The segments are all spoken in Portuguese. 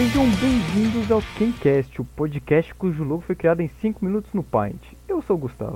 Sejam bem-vindos ao Quemcast, o podcast cujo logo foi criado em 5 minutos no Paint. Eu sou o Gustavo.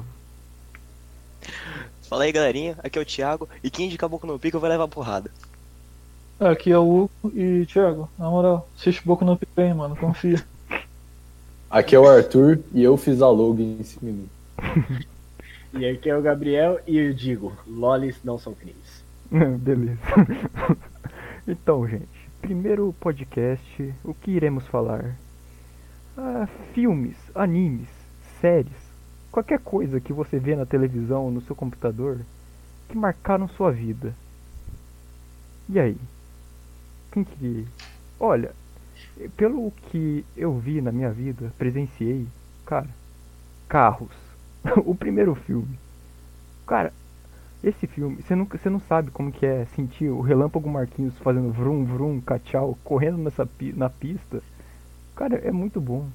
Fala aí, galerinha, aqui é o Thiago, e quem de Boku no Pico vai levar porrada. Aqui é o Hugo e, Thiago, na moral, assiste Boku no Pico aí, mano, confia. Aqui é o Arthur e eu fiz a logo em 5 minutos. E aqui é o Gabriel e eu digo, lolis não são crimes. Beleza. Então, gente, primeiro podcast, o que iremos falar? Filmes, animes, séries, qualquer coisa que você vê na televisão, no seu computador, que marcaram sua vida. E aí? Quem que... Olha, pelo que eu vi na minha vida, presenciei, cara, Carros. O primeiro filme. Cara, esse filme, você não sabe como que é sentir o Relâmpago Marquinhos fazendo vrum vrum, cachau, correndo na pista. Cara, é muito bom.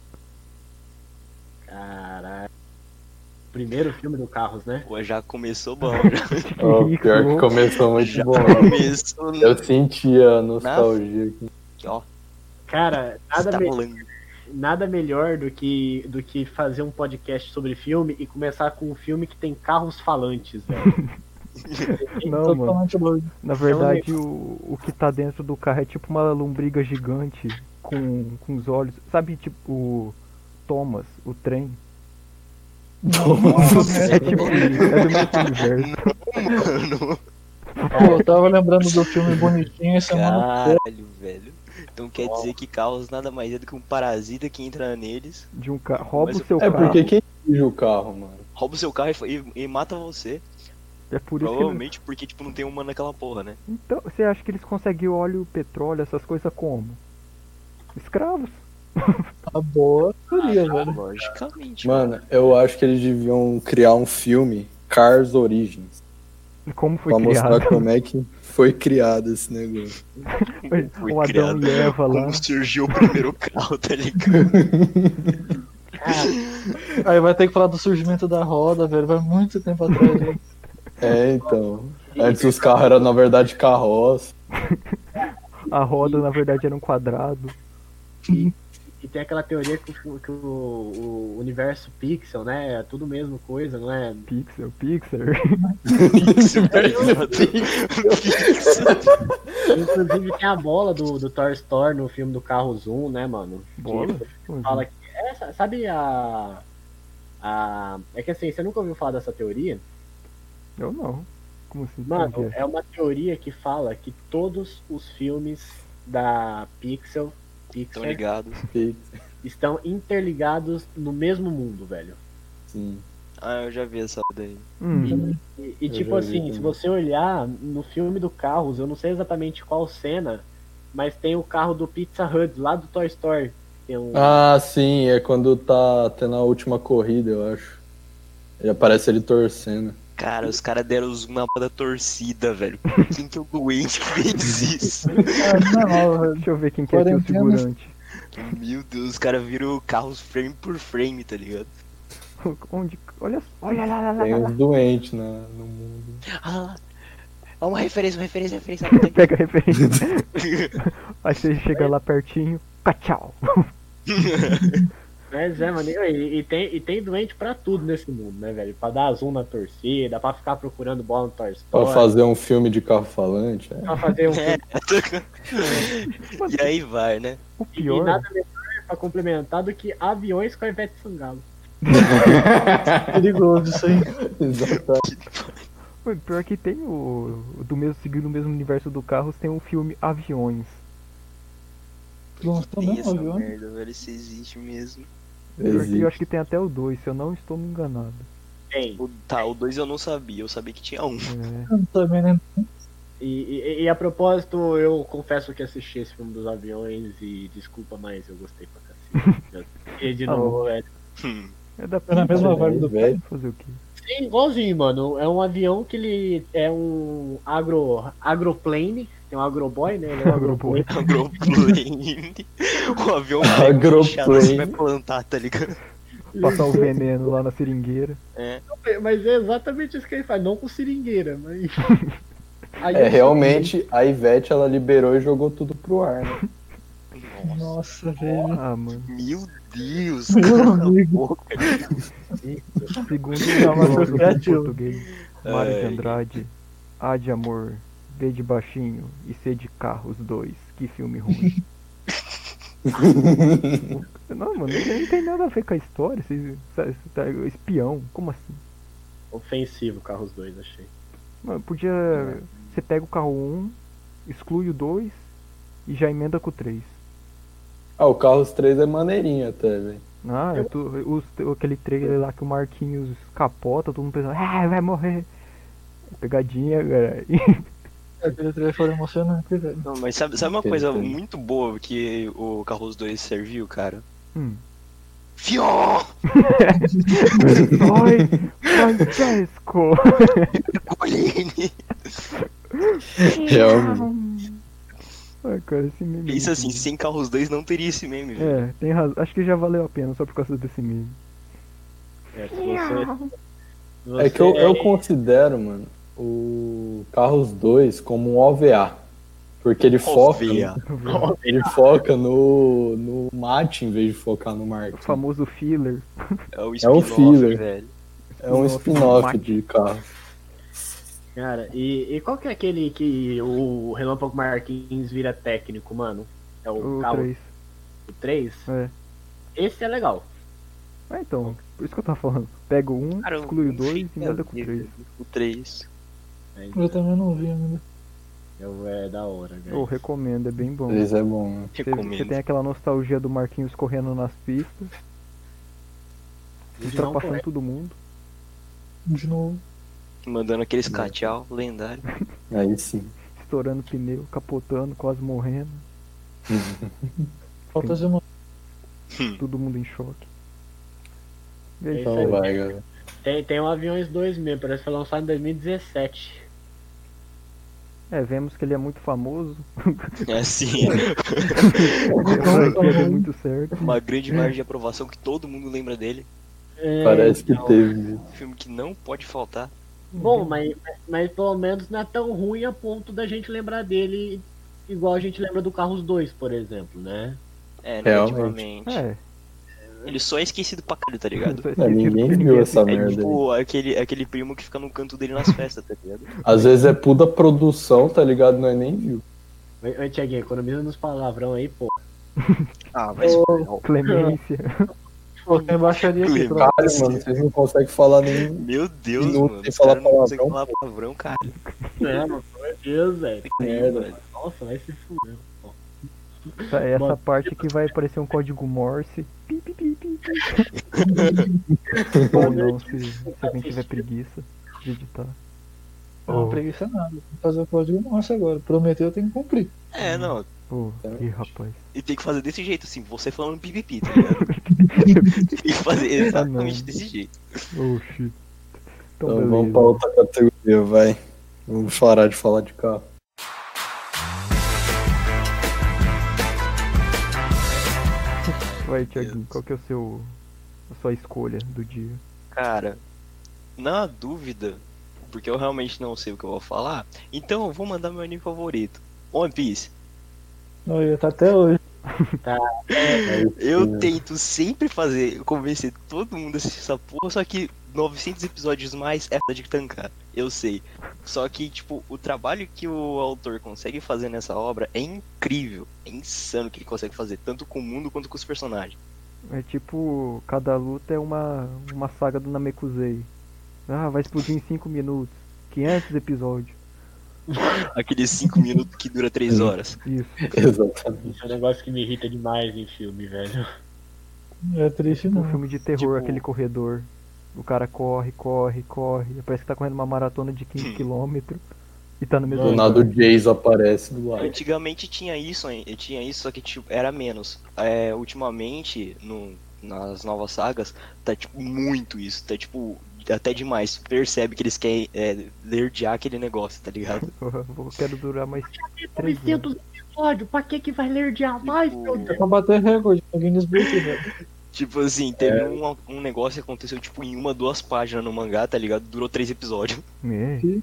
Caralho. Primeiro filme do Carros, né? Pô, já começou bom, Pior que começou muito já bom. começou... Eu sentia a nostalgia aqui. Ó, Cara, você tá falando. nada melhor do que fazer um podcast sobre filme e começar com um filme que tem carros falantes, velho. Não, mano. Totalmente doido. Na verdade, o que tá dentro do carro é tipo uma lombriga gigante com os olhos. Sabe, tipo, o Thomas, o trem? É tipo isso, é do mesmo universo. Mano, Pô, eu tava lembrando do filme Bonitinho essa semana. caralho, velho. Então quer dizer que Carros nada mais é do que um parasita que entra neles, De um carro. Rouba Mas o seu É carro. porque quem dirige o carro, mano? rouba o seu carro e mata você. É por isso que... Provavelmente porque, tipo, não tem humano naquela porra, né? Então, você acha que eles conseguem óleo, petróleo, essas coisas como? Escravos. Uma boa teoria, velho. Logicamente. Mano, eu acho que eles deviam criar um filme, Cars Origins, Como foi pra mostrar criado? como é que foi criado esse negócio. Foi O Adão criado. e Eva lá. Como surgiu o primeiro carro, tá ligado? Aí vai ter que falar do surgimento da roda, velho, vai muito tempo atrás, velho. É, então. Antes os carros eram, na verdade, carroça. A roda, na verdade, era um quadrado. E tem aquela teoria que o universo Pixel, né? É tudo mesma coisa, não é? Pixar. Inclusive tem a bola do Toy Story no filme do Carros 1, né, mano? Bola? Que fala que... sabe É que assim, você nunca ouviu falar dessa teoria? Eu não. Como assim? Mano, Como que é? é uma teoria que fala que todos os filmes da Tão Pixar ligados. estão interligados no mesmo mundo, velho. Sim. Ah, eu já vi essa daí. E Eu tipo já vi assim, também. se você olhar no filme do Carros, eu não sei exatamente qual cena, mas tem o carro do Pizza Hut lá do Toy Story. Tem um... Ah, sim, é quando tá tendo a última corrida, eu acho. E aparece ele torcendo. Cara, os caras deram uma da torcida, velho. Quem que é o doente que fez isso? Ah, não, velho. Deixa eu ver quem que é aqui o Quarentena. segurante. Meu Deus, os caras viram carros frame por frame, tá ligado? Onde... Olha lá. Tem uns doentes no mundo. Ah, ó, uma referência. Pega a referência. Aí você chega lá pertinho. Cachau. Mas mano, e tem doente pra tudo nesse mundo, né, velho? Pra dar zoom na torcida, pra ficar procurando bola no Toy Pra Story, fazer um filme de carro falante. É. pra fazer um É. E aí vai, né? O E pior... nada melhor pra complementar do que aviões com a Ivete Sangalo. Perigoso isso aí. Exatamente. O pior que tem seguindo o mesmo universo do Carros, tem um filme Aviões. Nossa, Tem também, essa viu? merda, velho. Isso existe mesmo. Pior que eu acho que tem até o 2, se eu não estou me enganado. Tem. O 2 eu não sabia, eu sabia que tinha um. É... Eu também, né? E a propósito, eu confesso que assisti esse filme dos aviões e desculpa, mas eu gostei pra cacete. E de novo, velho. É da É na mesma Pixar, vibe do velho. fazer o quê? Sim, igualzinho, mano. É um avião que ele é um agroplane. Tem um agroboy, né? Ele é um Agroboy. Agroplane. O avião Agroplane. você vai plantar, tá ligado? Passar o veneno lá na seringueira. É. Mas é exatamente isso que ele faz, não com seringueira, mas. Aí É, realmente, a Ivete, ela liberou e jogou tudo pro ar, né? Nossa. Nossa, velho. Ah, mano. Meu Deus, Meu cala a amigo. boca. Segundo Não, mas foi filósofo em criativo. português, Mário de Ai. Andrade, A de amor, B de baixinho e C de carros 2. Que filme ruim. Não, mano, não tem nada a ver com a história. Você tá espião, como assim? Ofensivo, Carros 2, achei. Mano, podia. Você pega o carro 1, exclui o 2 e já emenda com o 3. Ah, o Carros 3 é maneirinho até, velho. Ah, aquele trailer lá que o Marquinhos capota, todo mundo pensando, vai morrer. Pegadinha, cara. Aquele trailer foi emocionante, velho. Não, mas sabe uma Ok, coisa entendi. muito boa que o Carros 2 serviu, cara? Hum. Fió! Oi, Francesco! Colini! Realmente. Ai, cara, esse meme. é Pensa muito assim, bom. sem Carros 2 não teria esse meme, velho. É, tem razão. Acho que já valeu a pena só por causa desse meme. É, se você É que eu considero, mano, o Carros 2 como um OVA. Porque ele foca, OVA. ele foca no mate em vez de focar no O marketing. famoso filler. É o É o spin-off, filler. velho. É um spin-off de carro. Cara, e qual que é aquele que o Relâmpago Marquinhos vira técnico, mano? É o O carro 3. o 3? É. Esse é legal. Então, por isso que eu tava falando. Pega o 1, Cara, exclui o um 2 e filme emenda com o é 3. O 3. Eu também não vi ainda. É da hora, velho. Eu recomendo, é bem bom. 3 é bom, né? Você Recomendo. tem aquela nostalgia do Marquinhos correndo nas pistas, ultrapassando todo mundo. De novo. Mandando aqueles tchau lendário. Aí sim. Estourando pneu, capotando, quase morrendo. Falta de uma. Todo mundo em choque. E aí, Então aí. vai, galera. Tem um Aviões 2 mesmo, parece que foi lançado em 2017. vemos que ele é muito famoso. É assim, A franquia deu muito certo. uma grande margem de aprovação que todo mundo lembra dele. Parece que então. teve mesmo. Filme que não pode faltar. Bom, mas pelo menos não é tão ruim a ponto da gente lembrar dele igual a gente lembra do Carros 2, por exemplo, né? É, Realmente. negativamente. Ele só é esquecido pra caralho, tá ligado? só É, esquecido ninguém porque viu essa assiste. É merda aí. tipo aquele primo que fica no canto dele nas festas, tá ligado? Às vezes é puta produção, tá ligado? Não é nem viu. Ô, Thiaguinho, economiza nos palavrão aí, pô. Ah, mas. Clemência. Pô, tem baixaria aqui, Lembra? pra... Cara, mano, vocês não conseguem falar nem. Meu Deus, Minuto mano. sem Os falar caras não conseguem palavrão, falar palavrão, cara. É, mano, pelo amor de Deus, velho. Merda. velho. Nossa, vai se fuder. pô. Essa Mano. parte que vai aparecer um código Morse. Pi, pi, pi, pi, pi. Ou não, se alguém tiver preguiça de editar. Não, preguiça nada. Tem que fazer o código nosso agora. Prometeu, tem que cumprir. É, não. Pô, ih, rapaz. E tem que fazer desse jeito, assim, você falando pipipi, tá ligado? Tem que fazer exatamente desse jeito. Oh, shit. Então, Então vamos beleza. pra outra categoria, vai. Vamos parar de falar de carro. Vai, Thiaguinho, qual que é a sua escolha do dia? Cara, na dúvida, porque eu realmente não sei o que eu vou falar, então eu vou mandar meu anime favorito, One Piece. Olha, tá até hoje. Eu tento sempre convencer todo mundo a assistir essa porra, só que 900 episódios mais é foda de tancar, eu sei. Só que, tipo, o trabalho que o autor consegue fazer nessa obra é incrível, é insano o que ele consegue fazer, tanto com o mundo quanto com os personagens. É tipo, cada luta é uma saga do Namekusei. Ah, vai explodir em 5 minutos. 500 episódios. Aqueles 5 minutos que dura 3 horas. Isso. Exatamente. Isso é um negócio que me irrita demais em filme, velho. É triste, Um não. filme de terror, Tipo- aquele corredor. O cara corre. Parece que tá correndo uma maratona de 15 km. E tá no mesmo Do nada o Jason aparece do lado. Antigamente tinha isso, só que tipo, era menos. Ultimamente, nas novas sagas, tá tipo muito isso, tá tipo até demais. Percebe que eles querem lerdear aquele negócio, tá ligado? Eu quero durar mais 3 anos. 900 episódios, pra que vai lerdear mais, Tipo, meu É Deus? pra bater recorde. No Guinness Book, velho. Tipo assim, teve um negócio que aconteceu tipo em 1, 2 páginas no mangá, tá ligado? Durou 3 episódios. É.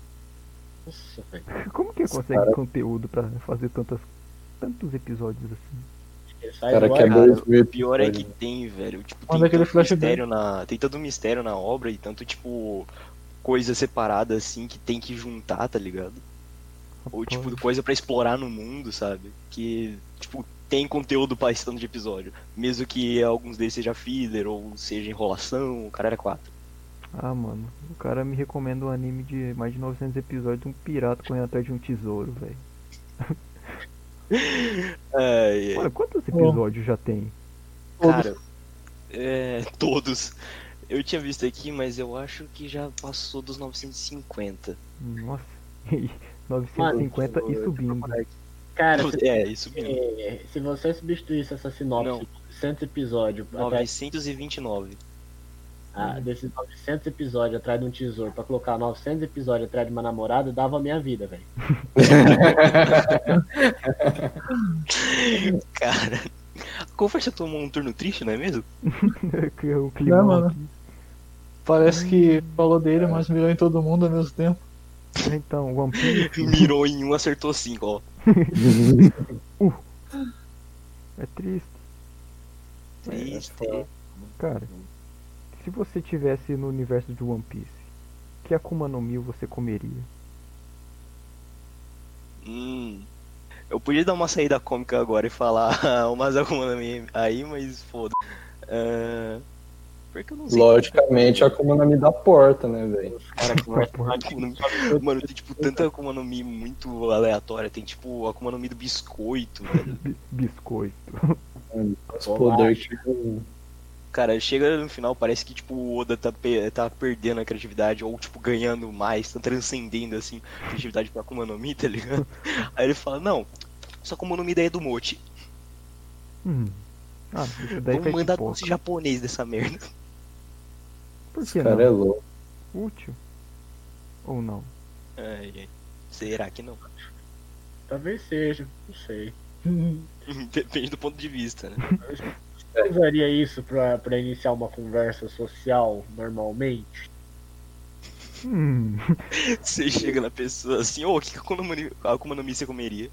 Nossa, velho. Como que consegue conteúdo pra fazer tantos episódios assim? Ele sai Cara, do que é ar. Cara, 2000 o pior é que episódios. tem, velho. Tipo, Manda aquele flashback. tem tanto mistério na obra e tanto, tipo, coisa separada assim que tem que juntar, tá ligado? Ou tipo, coisa pra explorar no mundo, sabe? Que, tipo, tem conteúdo pra esse tanto de episódio. Mesmo que alguns deles seja filler ou seja enrolação, o cara era 4. Ah, mano, o cara me recomenda um anime de mais de 900 episódios de um pirata correndo atrás de um tesouro, velho. Ai, Mano, quantos episódios já tem? cara, todos. Eu tinha visto aqui, mas eu acho que já passou dos 950. Nossa, 950 e subindo. Cara, Isso mesmo. se você substituísse essa sinopse Não. de 900 episódios atrás, 929. desses 900 episódios atrás de um tesouro pra colocar 900 episódios atrás de uma namorada, dava a minha vida, velho. Cara, a conversa tomou um turno triste, não é mesmo? O clima Não, mano. aqui. Parece que falou dele, mas mirou em todo mundo ao mesmo tempo. Então, One Piece Mirou em um, acertou 5, ó. é triste. Triste. Cara, se você tivesse no universo de One Piece, que Akuma no Mi você comeria? Eu podia dar uma saída cômica agora e falar umas Akuma no Mi aí, mas foda. Porque eu não sei. Logicamente, a Akuma no Mi da porta, né, velho? Cara, Mano, tem tipo tanta Akuma no Mi muito aleatória. Tem tipo Akuma no Mi do biscoito, velho. Biscoito. Os poderes tipo. Cara, chega no final, parece que tipo o Oda tá perdendo a criatividade, ou tipo ganhando mais, tá transcendendo assim a criatividade pra Akuma no Mi, tá ligado? Aí ele fala, não, essa Akuma no Mi daí é do Mochi. Ah, isso daí Vamos faz mandar pipoca. doce japonês dessa merda. Por Esse que cara não? é louco. Útil? Ou não? Ai. Será que não? talvez seja, não sei. Depende do ponto de vista, né? Eu usaria isso pra iniciar uma conversa social normalmente? Você chega na pessoa assim, ô, que Akuma no Mi você comeria?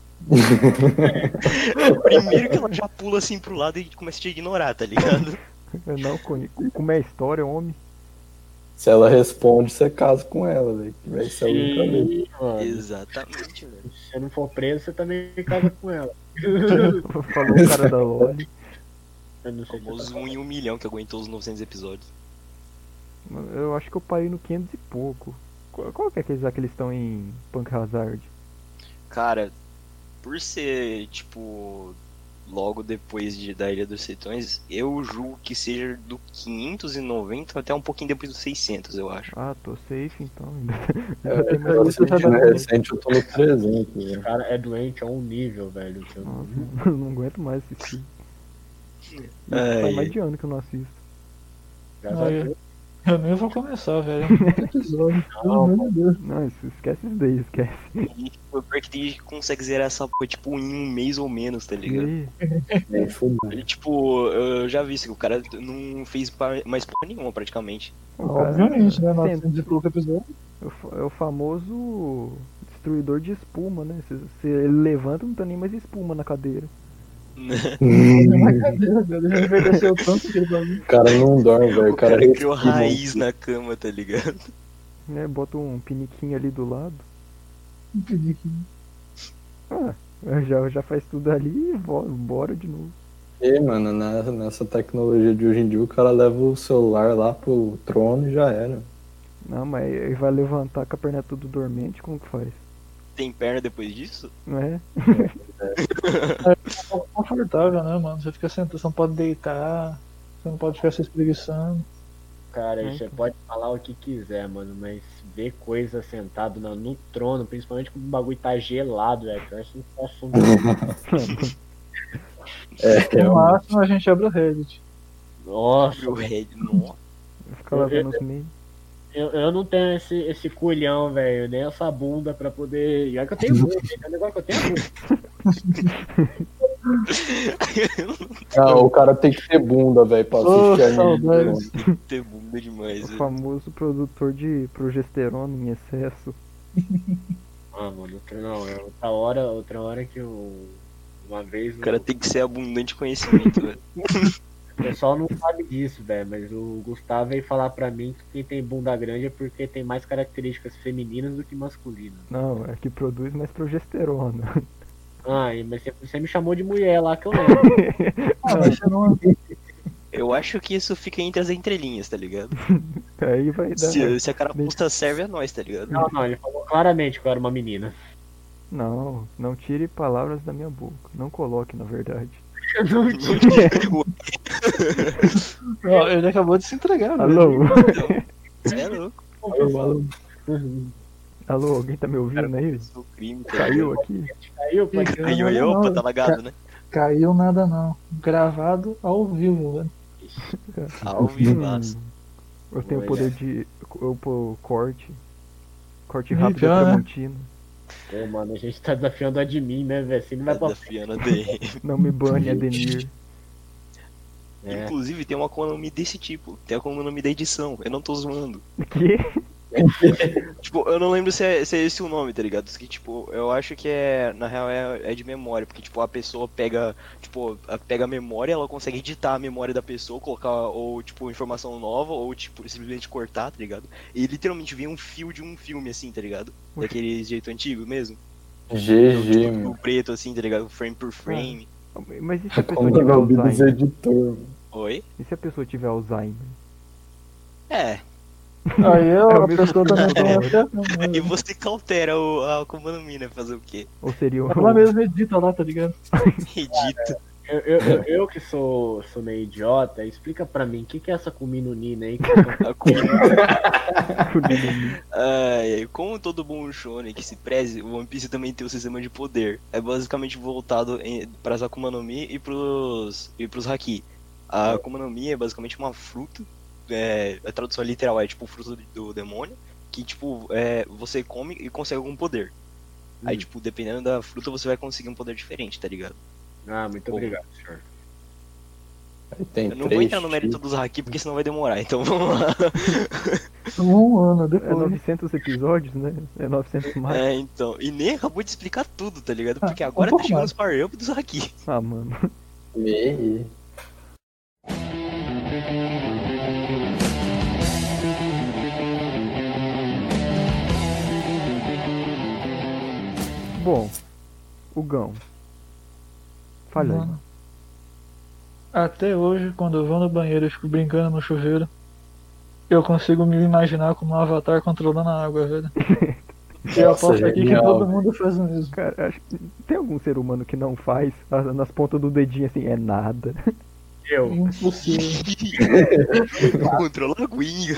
Primeiro que ela já pula assim pro lado e começa a te ignorar, tá ligado? Eu não conheço. Como é a história, homem? Se ela responde, você casa com ela, velho. Que vai ser a única vez. Sim, mano. Exatamente, velho. Se você não for preso, você também casa com ela. Falou o cara da Loli. Eu não sei se Famoso 1 em 1 milhão que aguentou os 900 episódios. Eu acho que eu parei no 500 e pouco. Qual que é aqueles lá que eles estão em Punk Hazard? Cara, por ser, tipo, logo depois da Ilha dos Tritões, eu julgo que seja do 590 até um pouquinho depois dos 600, eu acho. Ah, tô safe então. Ainda É, tem mais isso já bastante dá- jogo. recente eu tô no 300, o velho. cara é doente a um nível, velho. Que eu não- Nossa, eu não aguento mais assistir. E Ai, faz mais ai. de ano que eu não assisto. Graças Ah, a é. Deus, Eu nem vou começar, velho. É muito episódio. Pelo amor de Deus. Não, isso, esquece isso daí, esquece. E tipo, o pior que tem gente que consegue zerar essa porra, tipo, em um mês ou menos, tá E ligado? aí, Nem fudeu. Ele, tipo, eu já vi isso, que o cara não fez mais porra nenhuma, praticamente. o cara Obviamente, né? senta. 900 e pouco episódio. É o famoso destruidor de espuma, né? Se ele levanta, não tem nem mais espuma na cadeira. Na cadeira, velho. Ele envelheceu tanto que ele vai vir. O cara não dorme, velho. O cara criou respira, raiz na cama, tá ligado? Né? Bota um piniquinho ali do lado. Ah, já faz tudo ali e bora de novo. E, mano, nessa tecnologia de hoje em dia, o cara leva o celular lá pro trono e já era. Não, mas ele vai levantar com a perna tudo dormente, como que faz? Tem perna depois disso? Não é? É pouco confortável, né, mano? Você fica sentado, você não pode deitar, você não pode ficar se espreguiçando. Cara, É, você então. pode falar o que quiser, mano, mas ver coisa sentado no trono, principalmente quando o bagulho tá gelado, velho, que eu acho um assunto. No máximo a gente abre o Reddit. Nossa, O Red, nossa. Fica lá vendo os memes. eu não tenho esse culhão, velho, nem essa bunda pra poder. E olha que eu tenho bunda, hein? É um negócio que eu tenho bunda. Ah, o cara tem que ter bunda, velho, pra Ô, assistir anime. saudades. mano. Ter bunda demais, O velho. famoso produtor de progesterona em excesso. Ah, mano, não, outra hora que o Uma vez O cara tem que ser abundante em conhecimento, velho. o pessoal não sabe disso, velho, mas o Gustavo veio falar pra mim que quem tem bunda grande é porque tem mais características femininas do que masculinas. Não, é que produz mais progesterona. Ah, mas você me chamou de mulher lá que eu lembro. Ah, mas você não... Eu acho que isso fica entre as entrelinhas, tá ligado? Aí vai dar. Se a carapuça serve a nós, tá ligado? Não, ele falou claramente que eu era uma menina. Não, não tire palavras da minha boca. Não coloque, na verdade. Eu não Ó, ele acabou de se entregar, velho. Alô? Você é louco. Alô, alguém tá me ouvindo aí? Isso é um crime, tá Caiu ligado? aqui? Caiu, pai. Caiu aí, opa, tá lagado, né? Caiu nada não. Gravado ao vivo, velho. Ao vivaço. Eu tenho o Olha. poder de. Eu pôr corte. Corte Ih, rápido pior, né? Tramontina. Pô, mano, a gente tá desafiando a admin, né, velho? Assim não vai Tá pra desafiando a DM. Não me bane, Ademir. É. Inclusive tem uma Konami desse tipo. Tem a Konami da edição. Eu não tô zoando. Que? Tipo, eu não lembro se é esse o nome, tá ligado? Que, tipo, eu acho que na real é de memória, porque, tipo, a pessoa pega, tipo, pega a memória, ela consegue editar a memória da pessoa, colocar, ou, tipo, informação nova, ou, tipo, simplesmente cortar, tá ligado? E literalmente vem um fio de um filme, assim, tá ligado? Daquele jeito antigo mesmo. GG, Tipo, mano. o preto, assim, tá ligado? Frame por frame. Mas e se a pessoa Como tiver é o nome dos Alzheimer? editores? Oi? E se a pessoa tiver Alzheimer? Aí É o a mesmo pessoa também tem filme. acesso. E você cautera a Konami, né? Fazer o quê? Ou seria o. Ela mesmo edita lá, tá ligado? Edita. Eu que sou meio idiota, explica pra mim, o que é essa Kuminunina aí? A Konami. Ai, como todo bom shonen que se preze, o One Piece também tem o sistema de poder. É basicamente voltado para as Akuma no Mi e pros Haki. A Akuma no Mi é basicamente uma fruta, a tradução literal é tipo fruta do demônio, que tipo, você come e consegue algum poder. Aí tipo, dependendo da fruta você vai conseguir um poder diferente, tá ligado? Ah, muito obrigado, senhor. Aí tem Eu não vou três entrar no mérito dos Haki porque senão vai demorar, então vamos lá. Um ano É depois. 900 episódios, né? É 900 mais. Então, e nem acabou de explicar tudo, tá ligado? Ah, Porque um agora tá pouco chegando mais. os power-up dos Haki. Ah, mano. Me. Bom, o Gão. Falha aí. Mano. Até hoje, quando eu vou no banheiro e fico brincando no chuveiro, eu consigo me imaginar como um avatar controlando a água, velho. E eu Nossa, aposto aqui que genial. todo mundo faz o mesmo. Cara, acho que tem algum ser humano que não faz nas pontas do dedinho assim, é nada. Eu. Impossível. Controla a aguinha.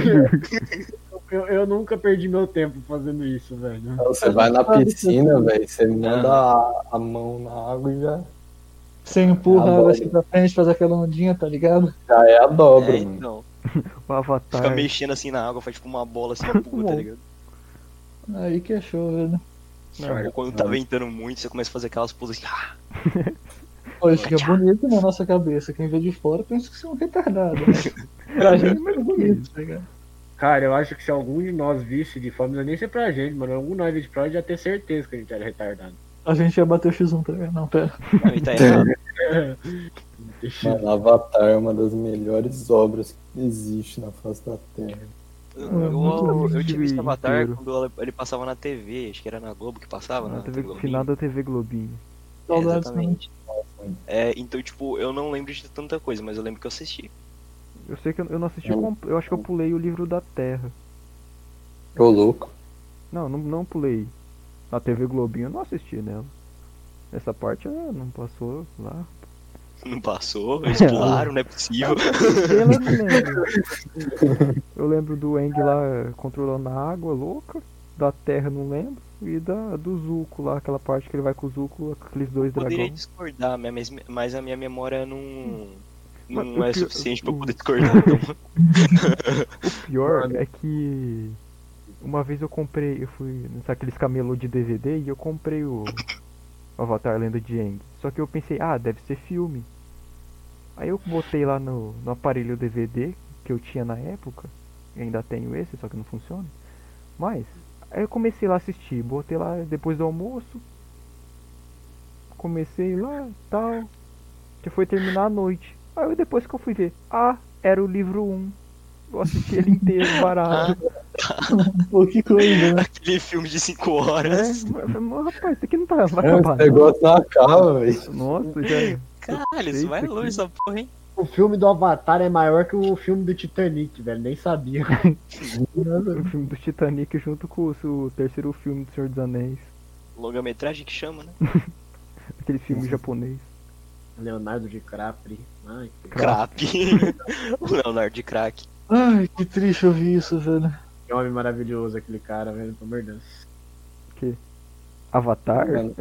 Eu nunca perdi meu tempo fazendo isso, velho. Você vai na piscina, velho, você manda a mão na água e Você empurra Ah, a água bom. assim pra frente, faz aquela ondinha, tá ligado? já é a dobra, mano. Então. O Avatar. Fica mexendo assim na água, faz tipo uma bola assim, empurra, tá ligado? Aí que é show, velho. Ou quando tá ventando muito, você começa a fazer aquelas poses assim. Pô, isso fica bonito na nossa cabeça. Quem vê de fora pensa que você é um retardado. Né? Pra gente é bonito, tá ligado? Cara, eu acho que se algum de nós visse de fome, não ia nem ser pra gente, mano. Algum nós visse de fora já ter certeza que a gente era retardado. A gente ia bater o X1, tá ligado? Não, pera. Não, e tá errado. Mano, Avatar é uma das melhores obras que existe na face da Terra. Eu tinha visto Avatar inteiro. quando ele passava na TV, acho que era na Globo que passava, Na na TV, Globinho. final da TV Globinho. Saudades, Exatamente. Então, tipo, eu não lembro de tanta coisa, mas eu lembro que eu assisti. Eu sei que eu não assisti. Eu acho que eu pulei o livro da Terra. Ô, louco. Não pulei. Na TV Globinho eu não assisti nela. Essa parte não passou lá. Não passou, eles pularam, não é possível. Ela eu não lembro. Eu lembro do Eng lá controlando a água louca. Da Terra não lembro. E do Zuko lá, aquela parte que ele vai com o Zuko, aqueles dois Poderia dragões. discordar, mas a minha memória não Mas é o pior- suficiente pra eu poder discordar. Então. O pior é que uma vez eu fui naqueles camelô de DVD e eu comprei o Avatar Lenda de Aang. Só que eu pensei, deve ser filme. Aí eu botei lá no aparelho DVD que eu tinha na época, e ainda tenho esse, só que não funciona. Mas, aí eu comecei lá a assistir, botei lá depois do almoço. comecei lá, tal, que foi terminar à noite. Aí depois que eu fui ver, era o livro 1. Eu assisti ele inteiro, barato. Pô, que coisa, né? Aquele filme de 5 horas. Mas, rapaz, isso aqui não vai Esse acabar não. negócio não acaba, velho. Nossa, já... Caralho, isso vai Feito longe aqui. essa porra, hein? O filme do Avatar é maior que o filme do Titanic, velho. Nem sabia. O filme do Titanic junto com o terceiro filme do Senhor dos Anéis. Longa-metragem que chama, né? Aquele filme japonês. Leonardo DiCaprio. Ai, Crack. O Leonardo de crack. Ai, que triste ouvir isso, velho. que homem maravilhoso aquele cara, velho. Pelo amor de Deus. Avatar? Mano,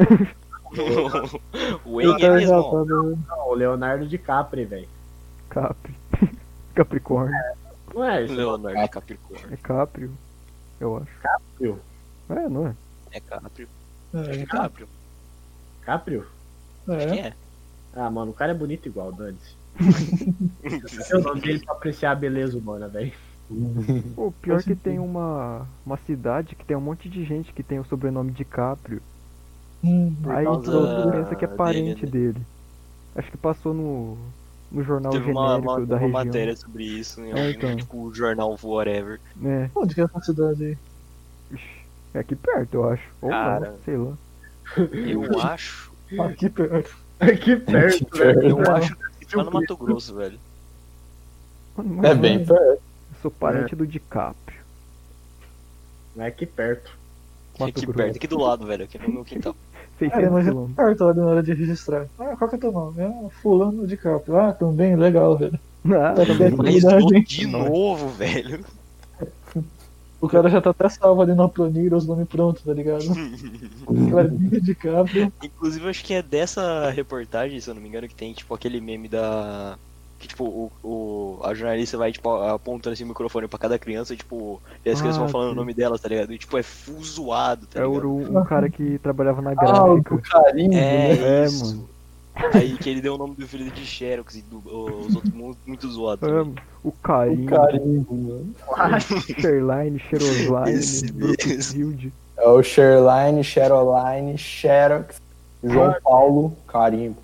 O Eu Wayne é tava mesmo. exaltado, velho. Não, o Leonardo DiCaprio, velho. Capri. Capricórnio. Não é isso? Leonardo de Capricórnio. É Caprio, eu acho. Caprio? É, não é? É Caprio. É, Caprio. Caprio? Quem é. é? Ah, mano, o cara é bonito igual, dane-se. Eu não dele pra apreciar a beleza humana, velho. Pô, pior Faz que sentido. tem uma cidade que tem um monte de gente que tem o sobrenome de Caprio. Aí causa todo mundo pensa que é parente dele, dele. Acho que passou no jornal Teve genérico uma da região. matéria sobre isso em É, algum, então. tipo, o jornal Whatever. Né? Onde que é essa cidade aí? Ixi, é aqui perto, eu acho. Ou Cara. não, sei lá. Eu acho. Aqui perto. Aqui perto, velho. Eu acho que lá no Mato Grosso, velho. Mano, mas É não bem perto. Eu sou parente do DiCaprio. Não é aqui perto. Mato Aqui Grosso. perto, aqui do lado, velho. Aqui no meu quintal. 600 Cara, imagina quilômetros. perto lá na hora de registrar. Ah, qual que é teu nome? Ah, fulano de Caprio. Ah, também, legal, velho. Ah, Tá bem, Mas verdade, hein? de novo, velho. O cara já tá até salvo ali na planilha, os nomes prontos, tá ligado? Leonardo de Caprio. Inclusive, eu acho que é dessa reportagem, se eu não me engano, que tem, tipo, aquele meme da... Que, tipo, a jornalista vai, tipo, apontando assim o microfone pra cada criança e, tipo, e as crianças vão falando sim. o nome delas, tá ligado? E, tipo, é full zoado, tá é ligado? um cara que trabalhava na Ah, o gráfica. do carimbo, É, né? É, isso. mano. Aí que ele deu o nome do filho de Xerox e os outros muito zoados também. O Caim, O carimbo, mano. Sherline, Cherosline, Esse Brookfield. É o Sherline, Cheroline, Xerox, João Paulo, carimbo.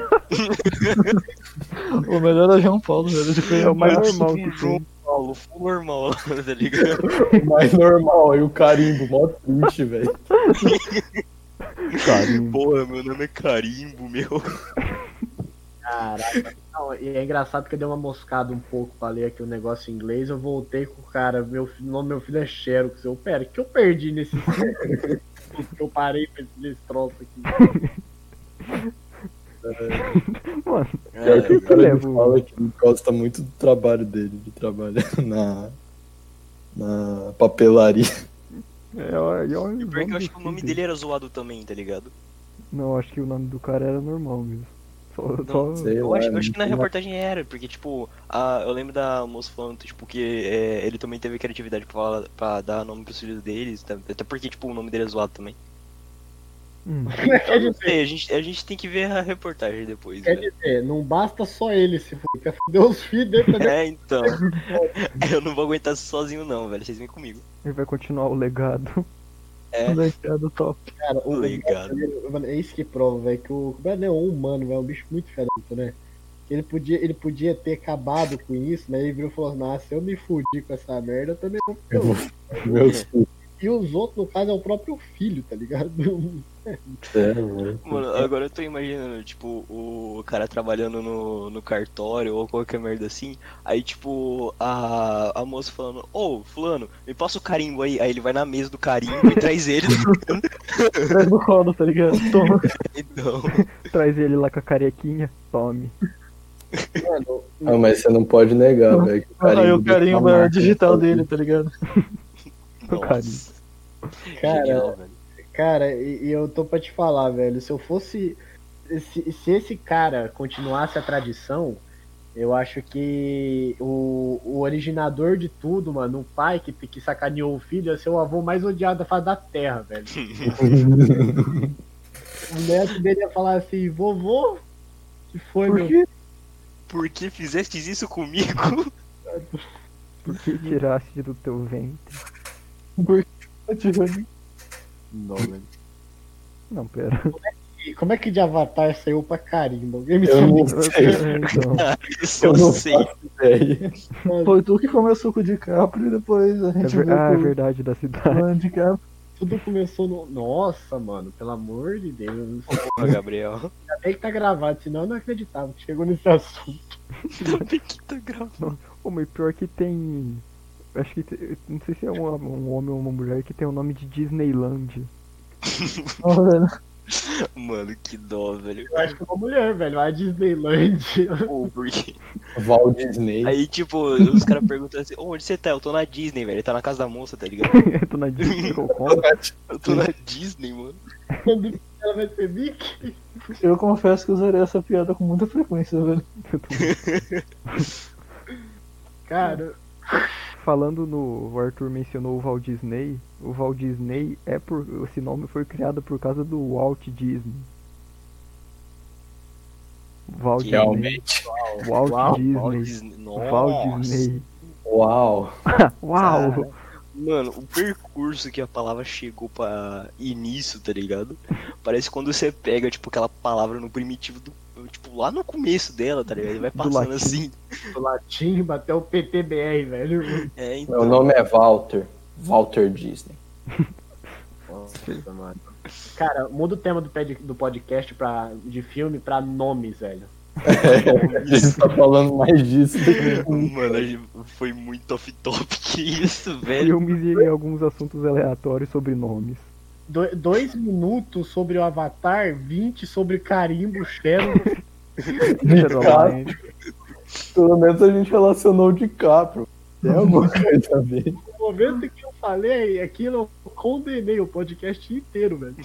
O melhor é João Paulo, velho. É o mais Mas normal full que João tem. Paulo, full normal, tá ligado? O mais normal, aí o carimbo, mó triste, velho. Carimbo. Porra, meu nome é Carimbo, meu. Caraca. Não, e é engraçado que eu dei uma moscada um pouco pra ler aqui o negócio em inglês. Eu voltei com o cara, o nome do meu filho é Xerox. Eu, pera, o que eu perdi nesse. que eu parei nesse troço aqui. Mano, Pior que o que cara leva me o- fala que ele gosta muito do trabalho dele, de trabalhar na papelaria. E pior que eu acho que o nome dele era zoado também, tá ligado? Não, acho que o nome do cara era normal mesmo. Só... Sei Eu lá, acho, é eu acho que na muito reportagem era, porque, tipo, eu lembro da moça falando, tipo, que ele também teve criatividade pra dar nome pros filhos deles, até porque, tipo, o nome dele é zoado também. Quer Não dizer, sei, a gente tem que ver a reportagem depois, quer né? dizer, não basta só ele se fuder, quer fuder os filhos dele também. É, então. Eu não vou aguentar isso sozinho não, velho, vocês vêm comigo. Ele vai continuar o legado. É, Legado top. Cara, o Ligado. mano, é isso que prova, velho, que o Brad é um humano, velho, é um bicho muito diferente, né? Que ele podia ter acabado com isso, né? Ele virou e falou assim, nossa, se eu me fudi com essa merda, eu também vou ficar. Meus filhos. E os outros, no caso, é o próprio filho, tá ligado? É, mano. mano, agora eu tô imaginando, tipo, o cara trabalhando no cartório ou qualquer merda assim, aí, tipo, a moça falando, ô, fulano, me passa o carimbo aí. Aí ele vai na mesa do carimbo e traz ele. Atrás do rodo, tá ligado? Toma. Então, Traz ele lá com a carequinha. Tome. Mano, Ah, mas você não pode negar, velho. que Aí o do carimbo é Camargo digital tá dele, tá ligado? O carimbo. nossa. Cara, Genial, velho. cara, e eu tô pra te falar, velho, se eu fosse. Se esse cara continuasse a tradição, eu acho que o originador de tudo, mano, o pai que sacaneou o filho, ia ser o avô mais odiado da face da terra, velho. O neto dele ia falar assim, vovô, que foi, Por meu? quê? Por que fizestes isso comigo? Por que tiraste do teu ventre? Por quê? Tirando. Não, velho. Não, pera. como é que de Avatar saiu pra carimbo? Alguém me Eu não explica. sei. Então, Eu só Eu não sei. faço ideia. Foi tu que começou com o DiCaprio e depois a gente veio é com verdade da o cidade. DiCaprio. Tudo começou no. Nossa, mano, pelo amor de Deus. Porra, Gabriel. Ainda bem que tá gravado, senão eu não acreditava que chegou nesse assunto. Ainda bem que tá gravando. Pô, mas pior que tem. Acho que. Não sei se é um homem ou uma mulher que tem o nome de Disneyland. Ó, velho. Mano, que dó, velho. Eu acho que é uma mulher, velho. A Disneyland. Pô, porque... Walt Disney. Aí, tipo, os caras perguntam assim, "Ô, onde você tá? Eu tô na Disney, velho. Ele tá na casa da moça, tá ligado? Eu tô na Disney, eu compro. Eu tô na Disney, mano. Quando ela vai ser Mickey. Eu confesso que usaria essa piada com muita frequência, velho. Cara, Falando no. O Arthur mencionou o Walt Disney. O Walt Disney é por. Esse nome foi criado por causa do Walt Disney. Walt Disney. Realmente. Walt Uau, Disney. Walt Disney. Walt Nossa. Disney. Uau. Uau! Cara, mano, o percurso que a palavra chegou pra início, tá ligado? Parece quando você pega, tipo, aquela palavra no primitivo do. Tipo, lá no começo dela, tá ligado? E vai passando latim. assim. o latim bateu o PTBR, velho. É, Meu então. nome é Walter. Walter Disney. Nossa, mano. Cara, muda o tema do podcast de filme pra nomes, velho. A gente tá falando mais disso do que Mano, a gente foi muito off-topic isso, velho. Filmes e alguns assuntos aleatórios sobre nomes. 2 minutos sobre o Avatar, 20 sobre carimbo, Shadow. Caroline. Pelo menos a gente relacionou o DiCaprio. Tem alguma coisa a ver. No momento que eu falei aquilo, eu condenei o podcast inteiro, velho.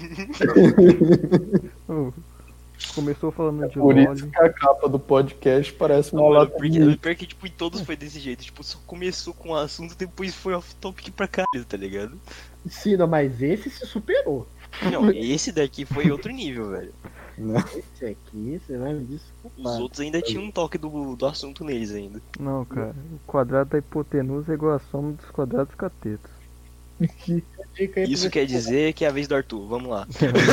Oh, começou falando de Por Loli. isso que a capa do podcast parece uma Não, mano, lata porque, de pior que, tipo, em todos foi desse jeito. Tipo, só começou com o assunto, depois foi off-topic pra caralho, tá ligado? Sim, não, mas esse se superou. Não, esse daqui foi outro nível, velho. Esse aqui, você vai me desculpar. Os outros ainda tinham um toque do assunto neles ainda. Não, cara. O quadrado da hipotenusa é igual a soma dos quadrados catetos. Dica aí Isso pra quer dizer que é a vez do Arthur, vamos lá.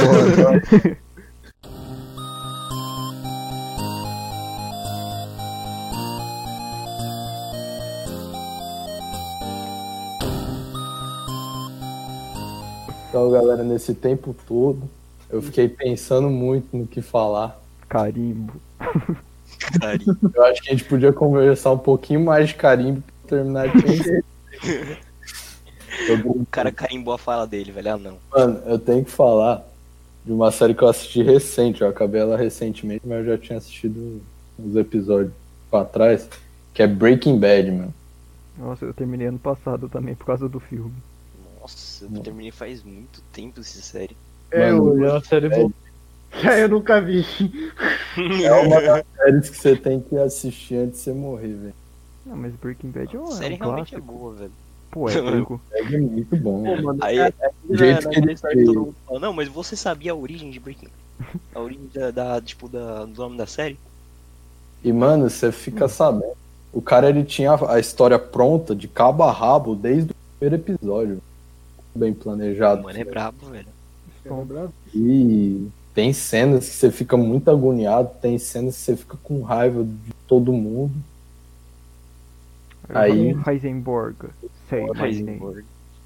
Então, galera, nesse tempo todo, eu fiquei pensando muito no que falar. Carimbo. Carinho. Eu acho que a gente podia conversar um pouquinho mais de carimbo pra terminar de pensar. O cara carimbou a fala dele, velho. Ah, não. Mano, eu tenho que falar de uma série que eu assisti recente. Eu acabei ela recentemente, mas eu já tinha assistido uns episódios pra trás. Que é Breaking Bad, mano. Nossa, eu terminei ano passado também por causa do filme. Nossa, eu terminei faz muito tempo essa série. Mano, É uma série boa. Eu nunca vi. é uma das séries que você tem que assistir antes de você morrer, velho. Não, mas Breaking Bad é A um série realmente é clássico. boa, velho. Poético. É muito bom, Pô, velho. mano, Aí, Do jeito que ele história fez. todo mundo fala, não, mas você sabia a origem de Breaking Bad? A origem do nome da série? E, mano, você fica sabendo. O cara, ele tinha a história pronta de cabo a rabo desde o primeiro episódio. Bem planejado. Mano, é brabo, velho. E tem cenas que você fica muito agoniado, tem cenas que você fica com raiva de todo mundo. Aí- Heisenberg. Say my name. Heisenberg.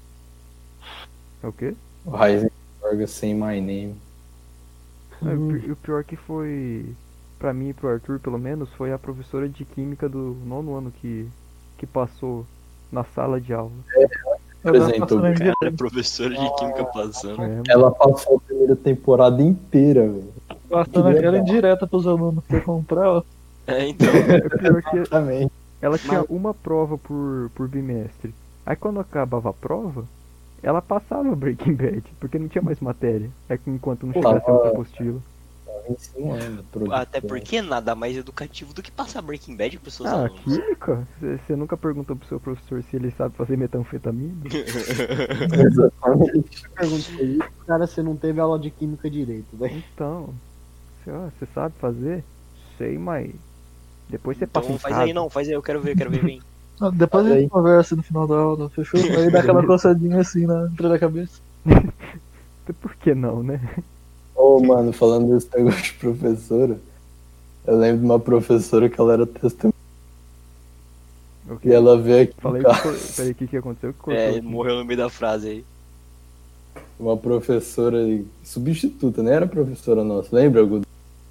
É o quê? O Heisenberg sem my name. O pior que foi, pra mim e pro Arthur pelo menos, foi a professora de química do 9º ano que passou na sala de aula. Apresentou. Cara, é professora de química passando. É, Ela passou a primeira temporada inteira, velho. Passando aquela indireta pros alunos que comprar, ó. É, então. é pior que Exatamente. ela tinha uma prova por bimestre. Aí quando acabava a prova, ela passava Breaking Bad, porque não tinha mais matéria. É que enquanto não chegasse a outra apostila. Tava ensinando. produção. Até porque é nada mais educativo do que passar Breaking Bad pros seus Ah, alunos. química? Você nunca perguntou pro seu professor se ele sabe fazer metanfetamina? Exatamente. Eu perguntei isso, cara, você não teve aula de química direito, velho. Então, você sabe fazer? Sei, mas depois você Então passa em faz casa. aí, não, faz aí, eu quero ver, vem. Não, depois a Olha gente aí. conversa no final da aula, fechou? Aí dá aquela coçadinha assim na entrada da cabeça. Por que não, né? Ô, Ô, mano, falando desse negócio de professora, eu lembro de uma professora que ela era testemunha. Ok. E ela veio aqui. Falei em que casa. peraí, o que aconteceu? Que cortou É, aqui. morreu no meio da frase aí. Uma professora substituta, nem era professora nossa. Lembra, Gudo?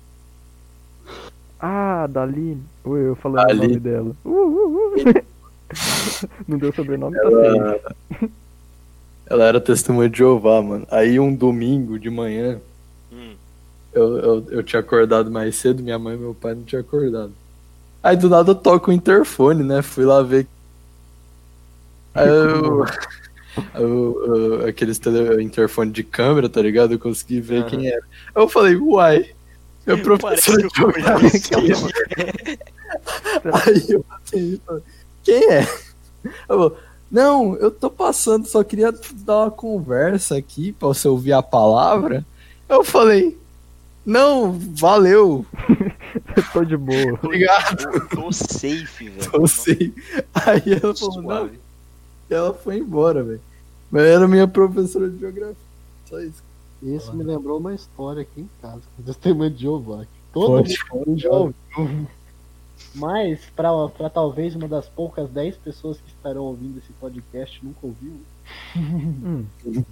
Ah, Daline. Oi, eu falando o Daline. nome dela. Não deu sobrenome, tá feio. Ela era testemunha de Jeová, mano. Aí um domingo de manhã, Hum. eu tinha acordado mais cedo, minha mãe e meu pai não tinham acordado. Aí do nada eu toco o interfone, né? Fui lá ver. Aí aqueles interfone de câmera, tá ligado? Eu consegui ver Aham. quem era. Eu falei, uai, meu Parece professor de que eu geografia. conheço. Aí eu falei, quem é? Eu falei, não, eu tô passando, só queria dar uma conversa aqui pra você ouvir a palavra. Eu falei, não, valeu, Tô de boa. obrigado, Tô safe, velho. eu sei. Aí ela falou, não, Suave. e ela foi embora, velho. Mas era minha professora de geografia, só isso. Isso me lembrou uma história aqui em casa, com testemunho de Jeová. Todo Pode mundo já ouviu. Mas, pra talvez uma das poucas 10 pessoas que estarão ouvindo esse podcast nunca ouviu, Hum,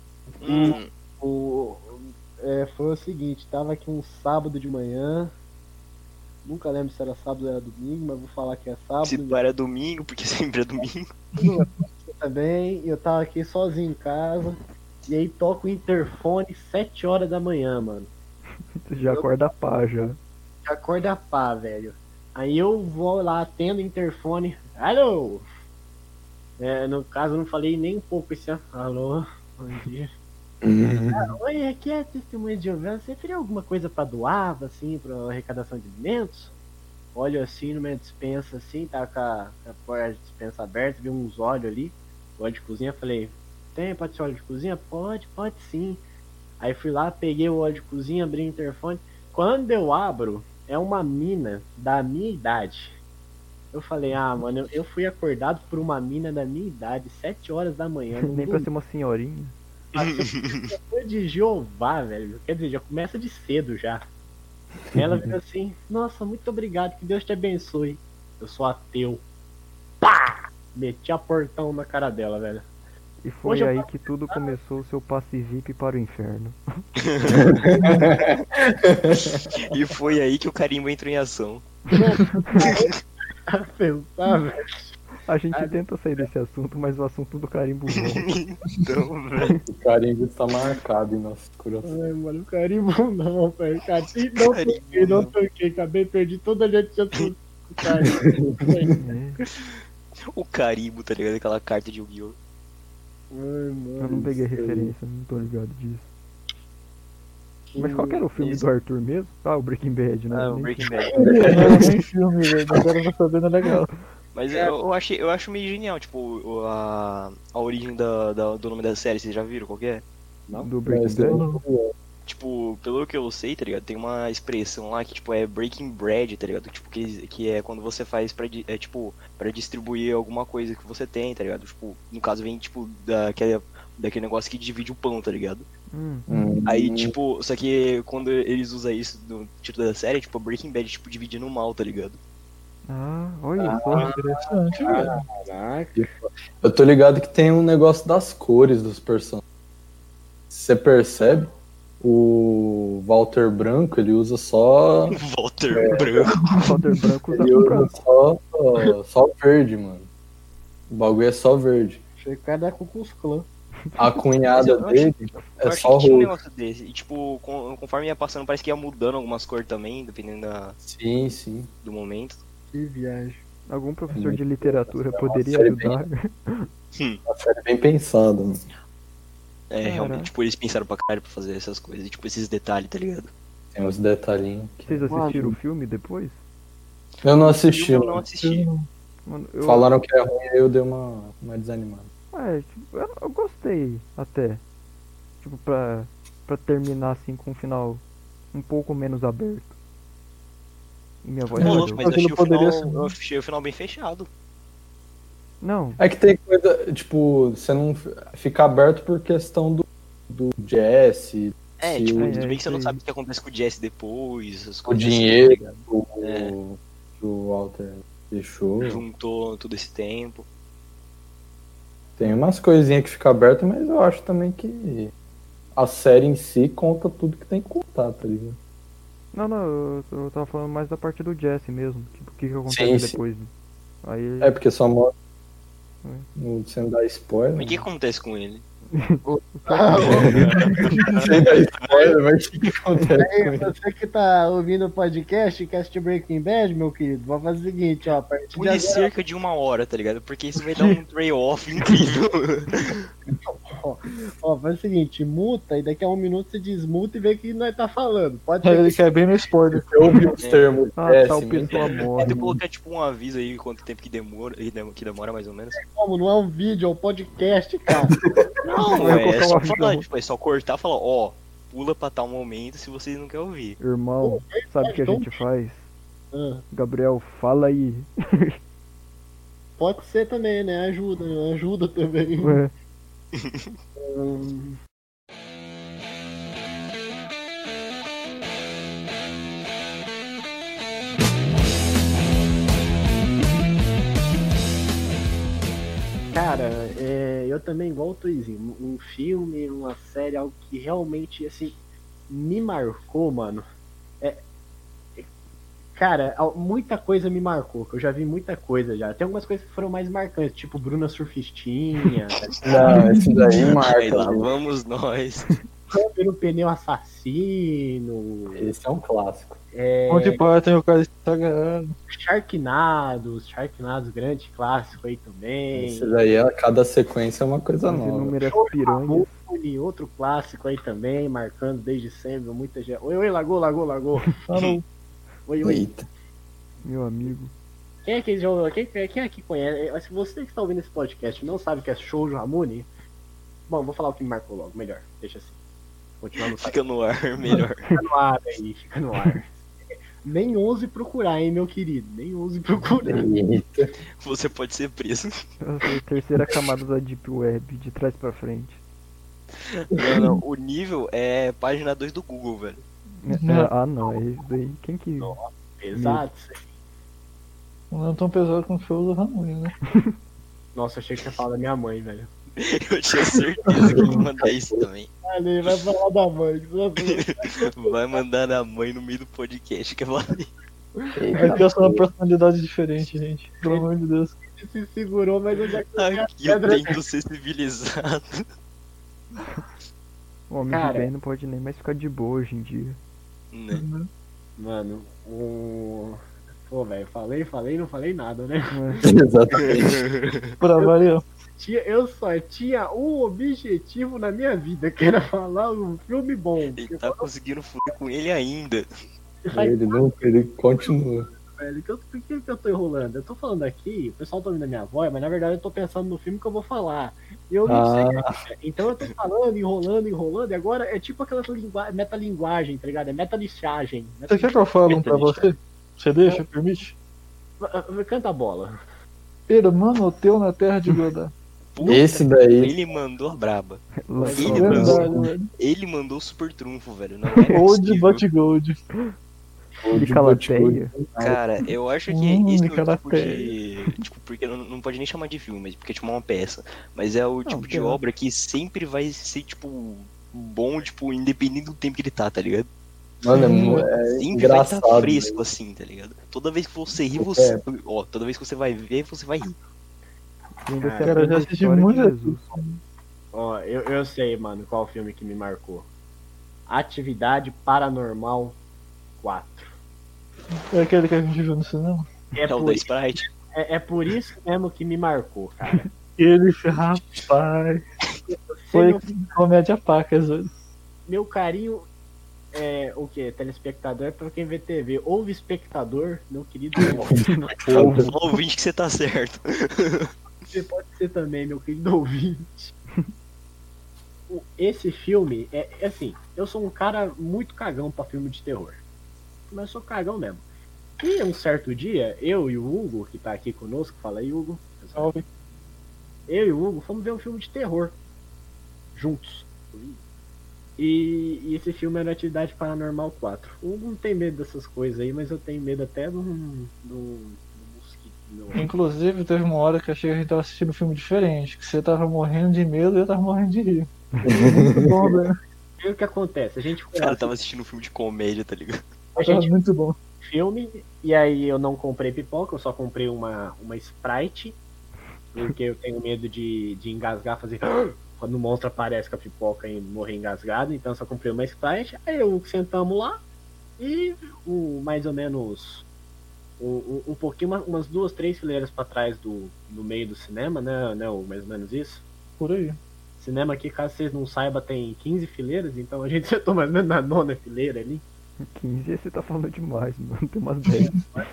Hum. foi o seguinte, tava aqui um sábado de manhã, nunca lembro se era sábado ou era domingo, mas vou falar que é sábado. Se para domingo, porque sempre é domingo. Também, eu tava aqui sozinho em casa, e aí toca o interfone 7 horas da manhã, mano. você já acorda pá, já. Já acorda pá, velho. Aí eu vou lá, atendo o interfone. Alô? No caso, eu não falei nem um pouco esse. Alô? Bom dia. Oi, aqui é a testemunha de Jeová. Você teria alguma coisa pra doar, assim, pra arrecadação de alimentos? Olho assim numa dispensa, assim, tá com a porta de dispensa aberta, vi uns óleos ali, óleo de cozinha. Falei, pode ser óleo de cozinha? Pode sim. Aí fui lá, peguei o óleo de cozinha, abri o interfone. Quando eu abro, é uma mina da minha idade. Eu falei, mano, eu fui acordado por uma mina da minha idade, 7 horas da manhã. Nem pra ser uma senhorinha. Foi de Jeová, velho. Quer dizer, já começa de cedo já. Ela virou assim, nossa, muito obrigado, que Deus te abençoe. Eu sou ateu. Pá! Meti a portão na cara dela, velho. E foi Hoje eu aí que tudo começou o seu passe VIP para o inferno. E foi aí que o carimbo entrou em ação. Pensar, velho. A gente tenta sair desse assunto, mas o assunto do carimbo volta. Então, velho. O carimbo está marcado em nosso coração. Ai, mano, o carimbo não, velho. Não Carimbo toquei, não não. toquei. Acabei, perdi toda a gente tinha o carimbo. É, O carimbo, tá ligado? Aquela carta de Yu-Gi-Oh! Ai, mano. eu não peguei referência, não tô ligado disso. Mas qual que era o filme do Arthur mesmo? Ah, o Breaking Bad, né? Ah, o Nem Breaking filme. Bad. Não, nem filme, velho. Agora eu vou saber, não é legal. Mas eu acho meio genial, tipo, a origem do nome da série, vocês já viram qual que é? Do Breaking Mas Bad? Tipo, pelo que eu sei, tá ligado? Tem uma expressão lá que, tipo, é breaking bread, tá ligado? Tipo, que é quando você faz pra distribuir alguma coisa que você tem, tá ligado? Tipo, no caso vem, tipo, daquele negócio que divide o pão, tá ligado? Aí, tipo, só que quando eles usam isso no título da série, tipo, Breaking Bad, tipo, dividindo o mal, tá ligado? Ah, olha só. Interessante, velho. Caraca. Eu tô ligado que tem um negócio das cores dos personagens. Você percebe? O Walter Branco, ele usa só. Walter Branco. Walter Branco usa Ele com usa branco. só verde, mano. O bagulho é só verde. Achei que o cara da Ku Klux Klan. A cunhada Eu achei- dele Eu é achei só que tinha um roxo. negócio desse. E, tipo, conforme ia passando, parece que ia mudando algumas cores também, dependendo Sim, sim. do momento. Que viagem. Algum professor de literatura Nossa, poderia série ajudar? A série bem pensada, mano. É, Caraca. realmente, tipo, eles pensaram pra caralho pra fazer essas coisas. E, tipo, esses detalhes, tá ligado? Tem uns detalhinhos. Vocês assistiram o filme depois? Eu não assisti, Eu não mano. assisti. Mano, eu, Falaram que é ruim, aí eu dei uma desanimada. tipo, eu gostei até. Tipo, pra terminar assim com um final um pouco menos aberto. E minha voz Ô, tá louco, deu. mas eu Aquilo achei, poderia ser- eu achei o final bem fechado. Não, É que tem coisa, tipo, você não fica aberto por questão do Jesse, É, Se tipo, o- tudo bem que você não isso sabe aí. o que acontece com o Jesse depois, as o coisas assim, dinheiro tá ligado? que o Walter deixou. Juntou todo esse tempo. Tem umas coisinhas que ficam abertas, mas eu acho também que a série em si conta tudo que tem que contar, tá ligado? Não, eu tava falando mais da parte do Jesse mesmo. Tipo, o que acontece Sim, sim. depois. Aí. É porque só mostra. É. Não sem dar spoiler. Mas o que né? acontece com ele? Sem dar spoiler, mas o que acontece com Aí, ele? você que tá ouvindo o podcast, Cast Breaking Bad, meu querido, vamos fazer o seguinte, ó, a partir de Pule agora, cerca de 1 hora, tá ligado? Porque isso vai dar um trade-off incrível. faz o seguinte, muta e daqui a 1 minuto você desmuta e vê o que nós tá falando. Pode ser Ele que quer bem no spoiler. Eu ouvi os termos Ah, tal péssimos. pessoa morre. Pode colocar tipo um aviso aí quanto tempo que demora mais ou menos. como, não é um vídeo, é um podcast, cara. Não, Vai colocar é só um aviso. falar, tipo, é só cortar e falar, ó, pula pra tal momento se vocês não querem ouvir. Irmão, sabe o que a gente faz? Ah, Gabriel, fala aí. pode ser também, né? Ajuda também. Ué, Hum, Cara, eu também, igual o Tuizinho, um filme, uma série, algo que realmente, assim, me marcou, mano. Cara, muita coisa me marcou, que eu já vi muita coisa já. Tem algumas coisas que foram mais marcantes, tipo Bruna Surfistinha, Não, esse daí Aí marca. lá viu? vamos nós. Câmbio no Pneu Assassino, Esse é um clássico. Onde Python o cara está ganhando. Sharknados grande clássico aí também. Esse daí, cada sequência é uma coisa as nova. inúmeras piranhas. Mule, outro clássico aí também, marcando desde sempre, muita gente. Oi, Lagô. Mano, Oi. Eita. Meu amigo. Quem é que quem é que conhece? Se você que está ouvindo esse podcast não sabe o que é Shoujo Ramune, bom, vou falar o que me marcou logo, melhor, deixa assim. Continuar no Fica no ar, melhor. Fica no ar aí, fica no ar. Nem ouse procurar, hein, meu querido. Nem ouse procurar. Eita. Você pode ser preso. A terceira camada da Deep Web, de trás pra frente. Não, o nível é página 2 do Google, velho. Não, é isso daí. Quem que. Pesado. não é tão pesado quanto foi o do Ramon, né? Nossa, achei que você ia falar da minha mãe, velho. Eu tinha certeza que eu ia mandar isso também. Ali, vai falar da mãe. Vai mandar na mãe no meio do podcast, que vai. Vai ter só uma personalidade diferente, gente. Pelo amor de Deus. Ele se segurou, mas eu já Aqui eu tento ser civilizado. O homem Cara. de bem não pode nem mais ficar de boa hoje em dia. Né? Mano, Pô, velho, falei, não falei nada, né? Exatamente. Pra variar. Eu só tinha um objetivo na minha vida, que era falar um filme bom. Ele tá conseguindo foder com ele ainda. Faz Ele continua. velho, por que eu tô enrolando? Eu tô falando aqui, o pessoal tá ouvindo a minha voz, mas na verdade eu tô pensando no filme que eu vou falar. E eu não sei. Então eu tô falando, enrolando, e agora é tipo aquela metalinguagem, tá ligado? É metalixagem. Você quer que eu fale um pra você? Você deixa? Permite? Canta a bola. Irmão teu na terra de Godá. Puta, Esse daí. ele mandou a braba. Lançou Ele uma- Verdade, velho. Ele mandou o super trunfo, velho. Não é Old possível. but gold. de Calateia. Cara, eu acho que Hum, esse é o tipo Calateia. de. Tipo, porque não pode nem chamar de filme, mas porque é tipo uma peça. Mas é o tipo de porque- obra que sempre vai ser, tipo, bom, tipo, independente do tempo que ele tá ligado? Mano, Sempre vai engraçado. estar fresco assim, tá ligado? Toda vez que você rir, você. Ó, toda vez que você vai ver, você vai rir. E ainda se Cara, aprende eu já a assisti história de muito Jesus. Ó, eu sei, mano, qual filme que me marcou. Atividade Paranormal 4. É aquele que a gente viu no cinema. É É o por, da Sprite. é por isso mesmo que me marcou, cara. Ele, rapaz. Foi comédia pacas, velho. Meu carinho é o que? Telespectador é pra quem vê TV. Ouve espectador, meu querido. Só ouvinte que você tá certo. Você pode ser também, meu querido ouvinte. Esse filme é assim, eu sou um cara muito cagão pra filme de terror. Mas eu sou cagão mesmo. E um certo dia, eu e o Hugo, que tá aqui conosco, fala aí, Hugo. Salve. Eu e o Hugo fomos ver um filme de terror. Juntos. E esse filme era Atividade Paranormal 4. Eu não tenho medo dessas coisas aí, mas eu tenho medo até do mosquito. Inclusive, teve uma hora que achei que a gente tava assistindo um filme diferente, que você tava morrendo de medo e eu tava morrendo de rir. Muito bom, velho. E o que acontece? A gente O cara tava assistindo um filme de comédia, tá ligado? a Tava gente muito bom. filme, e aí eu não comprei pipoca, eu só comprei uma Sprite, porque eu tenho medo de engasgar, fazer quando o monstro aparece com a pipoca e morrer engasgado, então eu só comprei uma Sprite, aí eu sentamos lá, e mais ou menos um pouquinho, umas 2, 3 fileiras pra trás no meio do cinema, né, mais ou menos isso. Por aí. Cinema aqui, caso vocês não saibam, tem 15 fileiras, então a gente sentou mais ou menos na 9ª fileira ali. 15 você tá falando demais, mano. Tem umas 10.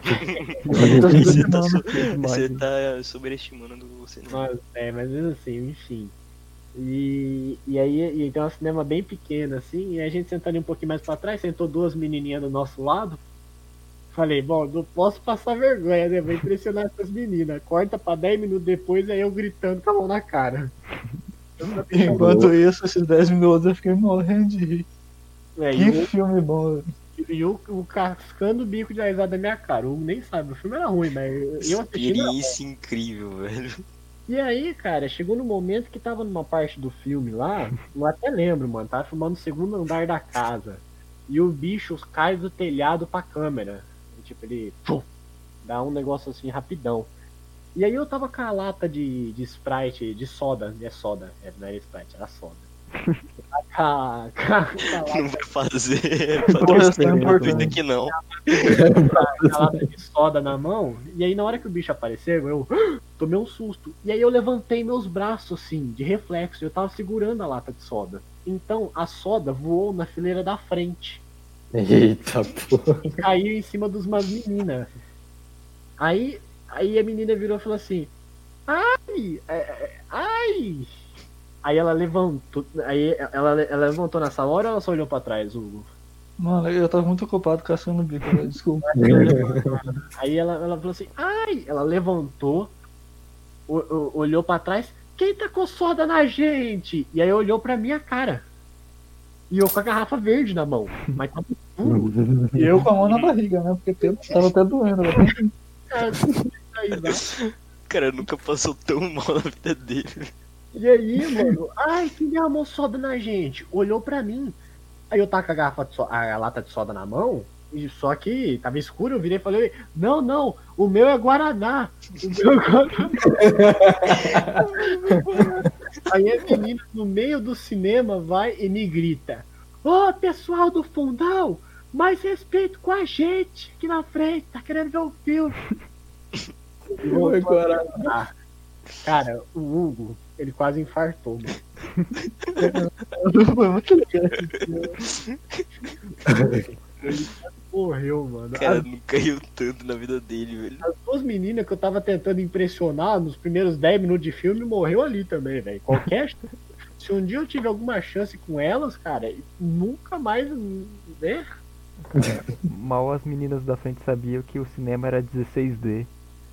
Você tá sobreestimando o cinema. Mas mesmo assim, enfim. E aí tem um cinema bem pequeno, assim, e a gente sentando ali um pouquinho mais pra trás, sentou 2 menininhas do nosso lado. Falei, bom, não posso passar vergonha, né? Vou impressionar essas meninas. Corta pra 10 minutos depois, aí eu gritando com a mão na cara. Enquanto isso, esses 10 minutos eu fiquei morrendo de rir. Que filme bom, velho. E o cascando o bico de risada da minha cara. O nem sabe, o filme era ruim, mas eu assisti. Experiência incrível, velho. E aí, cara, chegou no momento que tava numa parte do filme lá, eu até lembro, mano, tava filmando o 2º andar da casa. E o bicho cai do telhado pra câmera. E, tipo, ele dá um negócio assim rapidão. E aí eu tava com a lata de Sprite, de soda, não era Sprite, era soda. Não vai fazer importante. aqui não. A lata de soda na mão, e aí na hora que o bicho apareceu, eu tomei um susto. E aí eu levantei meus braços assim, de reflexo, eu tava segurando a lata de soda. Então a soda voou na fileira da frente. Eita porra. E caiu em cima dos umas meninas. Aí a menina virou e falou assim: ai! Ai! Aí ela levantou. Aí ela levantou nessa hora ou ela só olhou pra trás, Hugo? Mano, eu tava muito ocupado caçando o bico, velho. Desculpa. Aí ela falou assim, ai! Ela levantou, olhou pra trás, quem tacou soda na gente? E aí olhou pra minha cara. E eu com a garrafa verde na mão. Mas tava escuro. E eu com a mão na barriga, né? Porque tava até doendo, velho. Cara, nunca passou tão mal na vida dele. E aí, mano, ai, quem derramou soda na gente? Olhou pra mim. Aí eu tava com a garrafa a lata de soda na mão, e só que tava escuro, eu virei e falei, não, o meu é Guaraná. O meu é Guaraná. Aí a menina no meio do cinema vai e me grita, ô pessoal do fundão, mais respeito com a gente aqui na frente, tá querendo ver o filme. Cara, o Hugo, ele quase infartou, mano. Foi muito legal. Ele morreu, mano. O cara nunca riu tanto na vida dele, velho. As 2 meninas que eu tava tentando impressionar nos primeiros 10 minutos de filme morreu ali também, velho. Se um dia eu tiver alguma chance com elas, cara, nunca mais, né? Mal as meninas da frente sabiam que o cinema era 16D.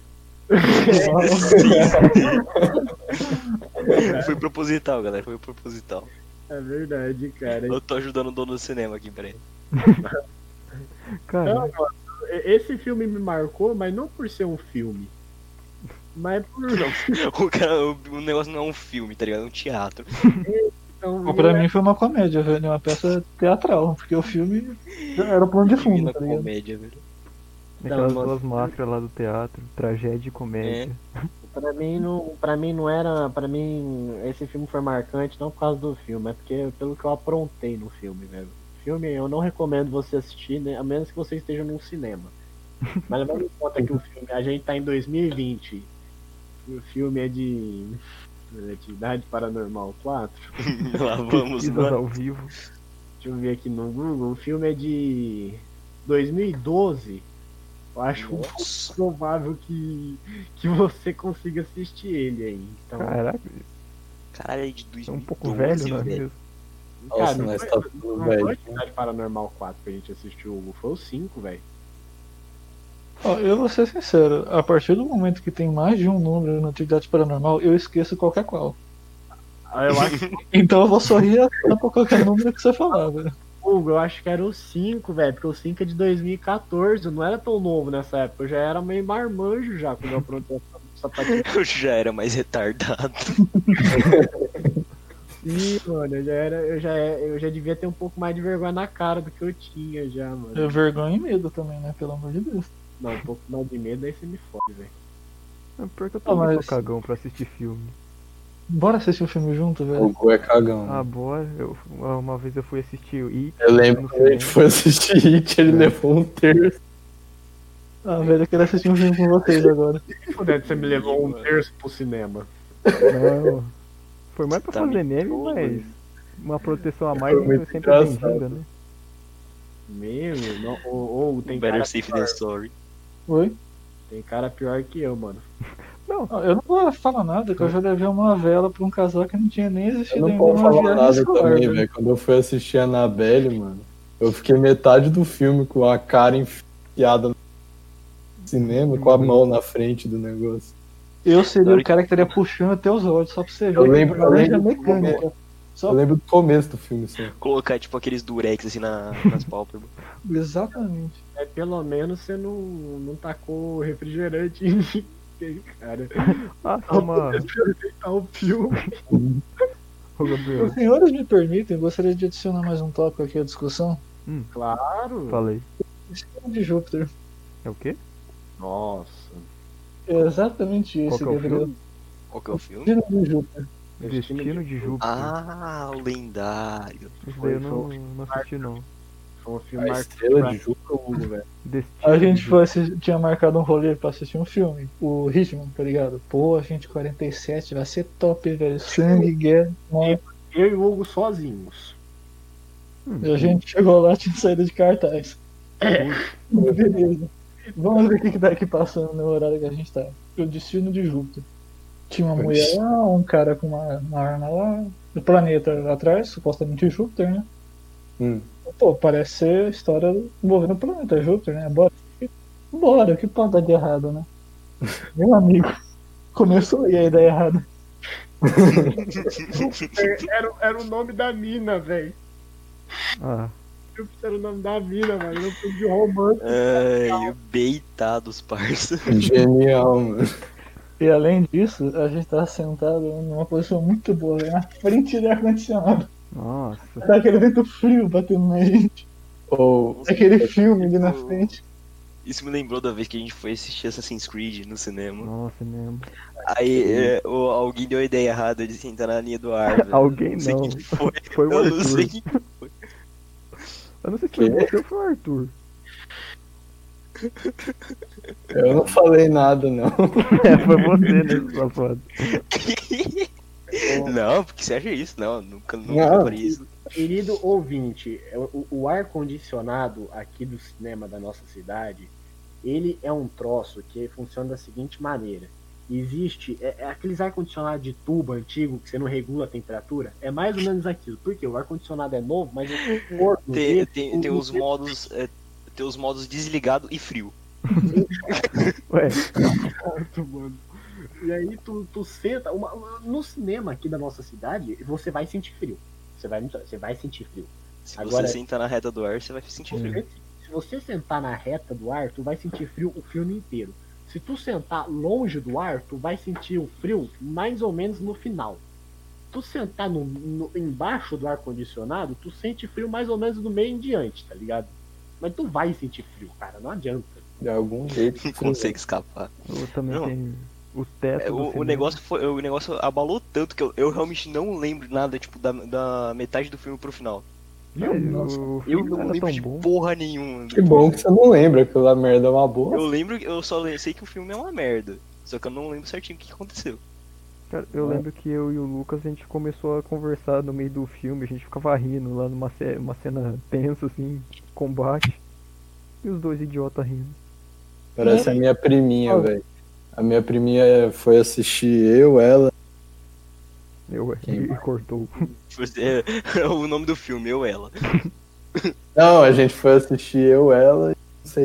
Foi proposital, galera. Foi proposital. É verdade, cara. Eu tô ajudando o dono do cinema aqui, peraí. Cara, Não, mano, esse filme me marcou, mas não por ser um filme. Mas por. Não, o negócio não é um filme, tá ligado? É um teatro. Então, Pra mim foi uma comédia, velho. Uma peça teatral. Porque o filme era o plano de fundo, Divina tá ligado? comédia, velho. aquelas Não, duas máscaras lá do teatro, tragédia e comédia. Pra mim não era. Pra mim, esse filme foi marcante não por causa do filme, é porque pelo que eu aprontei no filme, velho. Filme eu não recomendo você assistir, né, a menos que você esteja num cinema. Mas levando em conta que o filme, a gente tá em 2020, o filme é de Atividade Paranormal 4. Lá vamos, Pesquisas mano. ao vivo. Deixa eu ver aqui no Google, o filme é de 2012. Eu acho um pouco provável que você consiga assistir ele aí. Então, Caraca, Caralho, é de é 2012, um pouco velho, não é velho. mesmo? Nossa, não mas foi- tá tudo não velho. foi Atividade Paranormal 4 que a gente assistiu, Hugo, foi o 5, velho. Ó, eu vou ser sincero, a partir do momento que tem mais de um número na atividade paranormal, eu esqueço qualquer qual. Eu acho, Então eu vou sorrir até pra qualquer número que você falar, velho. Hugo, eu acho que era o 5, velho, porque o 5 é de 2014, eu não era tão novo nessa época, eu já era meio marmanjo já quando eu aprontei essa sapatinha. Eu já era mais retardado. Sim, mano, eu já devia ter um pouco mais de vergonha na cara do que eu tinha já, mano. É vergonha e medo também, né? Pelo amor de Deus. Não, um pouco mais de medo, aí você me fode, velho. É porque eu também mas- sou cagão pra assistir filme. Bora assistir o filme junto, O velho. Gu é cagão. Ah, boa. Uma vez eu fui assistir o It. Eu lembro no quando a gente cinema. foi assistir Hit, ele levou um terço. Ah, velho, eu quero assistir um filme com vocês agora. Fudendo, você me levou um terço pro cinema. Não. Foi mais pra Tá fazer me meme, trolando. mas uma proteção a mais Foi muito sempre é engraçado. bem-vinda, né? Meu, ou tem Better cara safe pior, than sorry. Oi? tem cara pior que eu, mano. Não, Ah, eu não vou falar nada, que eu já levei uma vela pra um casal que não tinha nem Eu existido não ainda posso numa falar viagem nada escolar, também, velho. velho. Quando eu fui assistir a Annabelle, mano, eu fiquei metade do filme com a cara enfiada no cinema, com a mão na frente do negócio. Eu seria Na hora o cara que estaria puxando até os olhos, só pra você ver. Eu lembro- que laranja eu lembro- mecânica. Eu Só... lembro do começo do filme, assim. Colocar tipo aqueles durex assim nas pálpebras. Exatamente. É, pelo menos você não tacou refrigerante em ninguém, cara. ah, só uma. Aproveitar o filme. Ô, Gabriel, Os senhores me permitem, eu gostaria de adicionar mais um tópico aqui à discussão. Claro. falei. Destino de Júpiter. É o quê? Nossa. É exatamente Qual esse, que é o Gabriel. filme? Qual que é o filme? Destino de Júpiter. Destino de Júpiter. Ah, o lendário. Esse daí eu não assisti, não. Foi um filme A marcado estrela pra de Júpiter. Hugo, velho. Destino A de gente Júpiter. tinha marcado um rolê pra assistir um filme, o Hitman, tá ligado? Pô, a gente 47, vai ser top, velho. Sangue, guerra, morte. Eu e o Hugo sozinhos. E a gente chegou lá, tinha saída de cartaz. Beleza. Vamos ver o que tá aqui passando no horário que a gente tá. O Destino de Júpiter. Tinha uma mulher lá, um cara com uma arma lá, o planeta lá atrás, supostamente Júpiter, né? Pô, parece ser história envolvendo o planeta Júpiter, né? Bora, o que pode dar de errado, né? Meu amigo, começou aí a ideia errada. Era o nome da mina, velho. Ah, Era o nome da mina, mano. Eu fui de romance. Ai, beitados, parça. Genial, mano. E além disso, a gente tá sentado numa posição muito boa, né? Na frente do ar-condicionado. nossa. Tá aquele vento frio batendo na gente. Ou Aquele filme ali na frente. Isso me lembrou da vez que a gente foi assistir Assassin's Creed no cinema. Nossa, mesmo. Aí alguém deu a ideia errada de sentar na linha do ar. velho. Alguém sei não. quem foi. Foi o Eu não sei Arthur. quem. Eu não sei se foi Quê? você ou foi o Arthur. eu não falei nada, não. É, foi você, né, safado? Não, porque você acha isso? Não, nunca Não. faria isso. Querido ouvinte, o ar-condicionado aqui do cinema da nossa cidade, ele é um troço que funciona da seguinte maneira. Existe aqueles ar-condicionado de tubo antigo que você não regula a temperatura. É mais ou menos aquilo. Porque o ar-condicionado é novo, mas o forno dele, Tem os modos. Tem os modos desligado e frio. Ué, certo, mano. E aí tu senta. No cinema aqui da nossa cidade, você vai sentir frio. Você vai sentir frio. Se Agora- você sentar na reta do ar, você vai sentir frio. Se você sentar na reta do ar, tu vai sentir frio o filme inteiro. Se tu sentar longe do ar, tu vai sentir o frio mais ou menos no final. Tu sentar embaixo do ar-condicionado, tu sente frio mais ou menos do meio em diante, tá ligado? Mas tu vai sentir frio, cara, não adianta. De algum jeito. Não consegue escapar. eu também Não. tenho o teto do O cinema. negócio abalou tanto que eu realmente não lembro nada, tipo, da metade do filme pro final. Mas Nossa, o Eu filme não era lembro tão de bom. porra nenhuma. Que bom que você não lembra, aquela merda é uma boa. Eu lembro, eu só sei que o filme é uma merda. Só que eu não lembro certinho o que aconteceu. Cara, eu lembro que eu e o Lucas, a gente começou a conversar no meio do filme, a gente ficava rindo lá numa uma cena tensa, assim, combate. E os dois idiotas rindo. Parece a minha priminha, velho. A minha priminha foi assistir eu, ela. Quem E mais? cortou. É o nome do filme, eu ela. Não, a gente foi assistir eu, ela e não sei.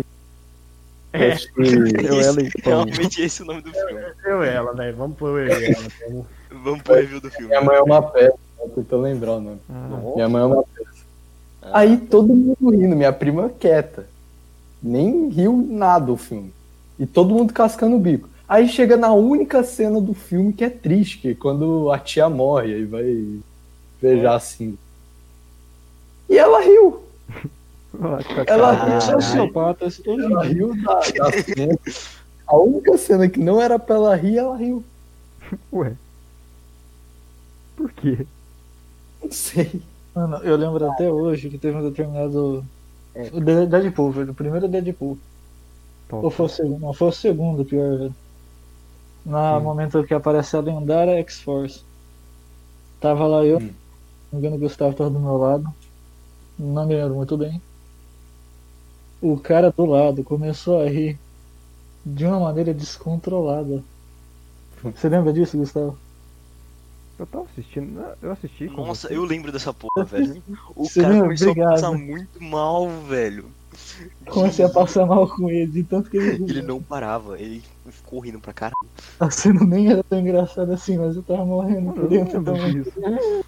Eu, ela e pão. Realmente esse é o nome do filme. Eu e ela, né? Vamos pôr eu e ela. Vamos pro review do filme. Minha mãe é uma peça, eu tô lembrando o nome. Ah, Minha mãe é uma peça. Ah, Aí todo mundo rindo, minha prima quieta. Nem riu nada o filme. E todo mundo cascando o bico. Aí chega na única cena do filme que é triste, que é quando a tia morre, aí vai beijar assim. E ela riu. Ela riu, Sociopatas, hoje em ela dia. riu da cena. A única cena que não era pra ela rir, ela riu. Ué. Por quê? Não sei. Mano, eu lembro até hoje que teve um determinado. O Deadpool, velho. O primeiro Deadpool. Top. Ou foi o segundo? Não, foi o segundo, pior, velho. No momento que aparece a lendária X-Force. Tava lá eu, se não me engano, o Gustavo tava do meu lado. Não me lembro muito bem. O cara do lado começou a rir de uma maneira descontrolada. Você lembra disso, Gustavo? Eu tava assistindo. Eu assisti com Nossa, você. eu lembro dessa porra, velho. O Você cara lembra? começou Obrigado. a passar muito mal, velho. Comecei a passar mal com ele, de tanto que ele Ele não parava, ele ficou rindo pra caralho. A cena nem era tão engraçada assim, mas eu tava morrendo Mano, por eu não dentro lembro também. disso.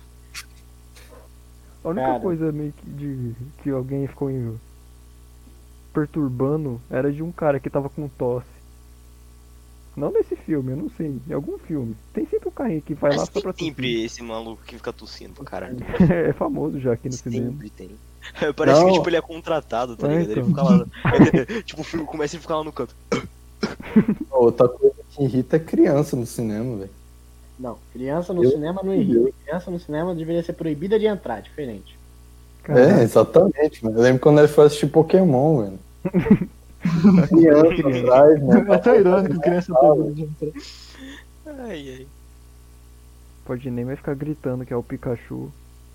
A única Cara. coisa meio que alguém ficou perturbando era de um cara que tava com tosse. Não nesse filme, eu não sei. Em algum filme. Tem sempre um carinha que vai lá Mas só tem pra sempre esse maluco que fica tossindo pra caralho. tossir. É famoso já aqui no cinema. Sempre tem. Parece Não. que tipo, ele é contratado, tá É, ligado? Ele então. fica lá. Tipo, o filme começa e fica lá no canto. Outra coisa que irrita é criança no cinema, velho. Não, criança no Eu- cinema não irrita. Criança no cinema deveria ser proibida de entrar, diferente. É, exatamente, mano. Eu lembro quando ele foi assistir Pokémon, velho. Criança atrás, mano. É tão irônico, criança toda de entrar. Ai, ai. Pode nem mais ficar gritando que é o Pikachu.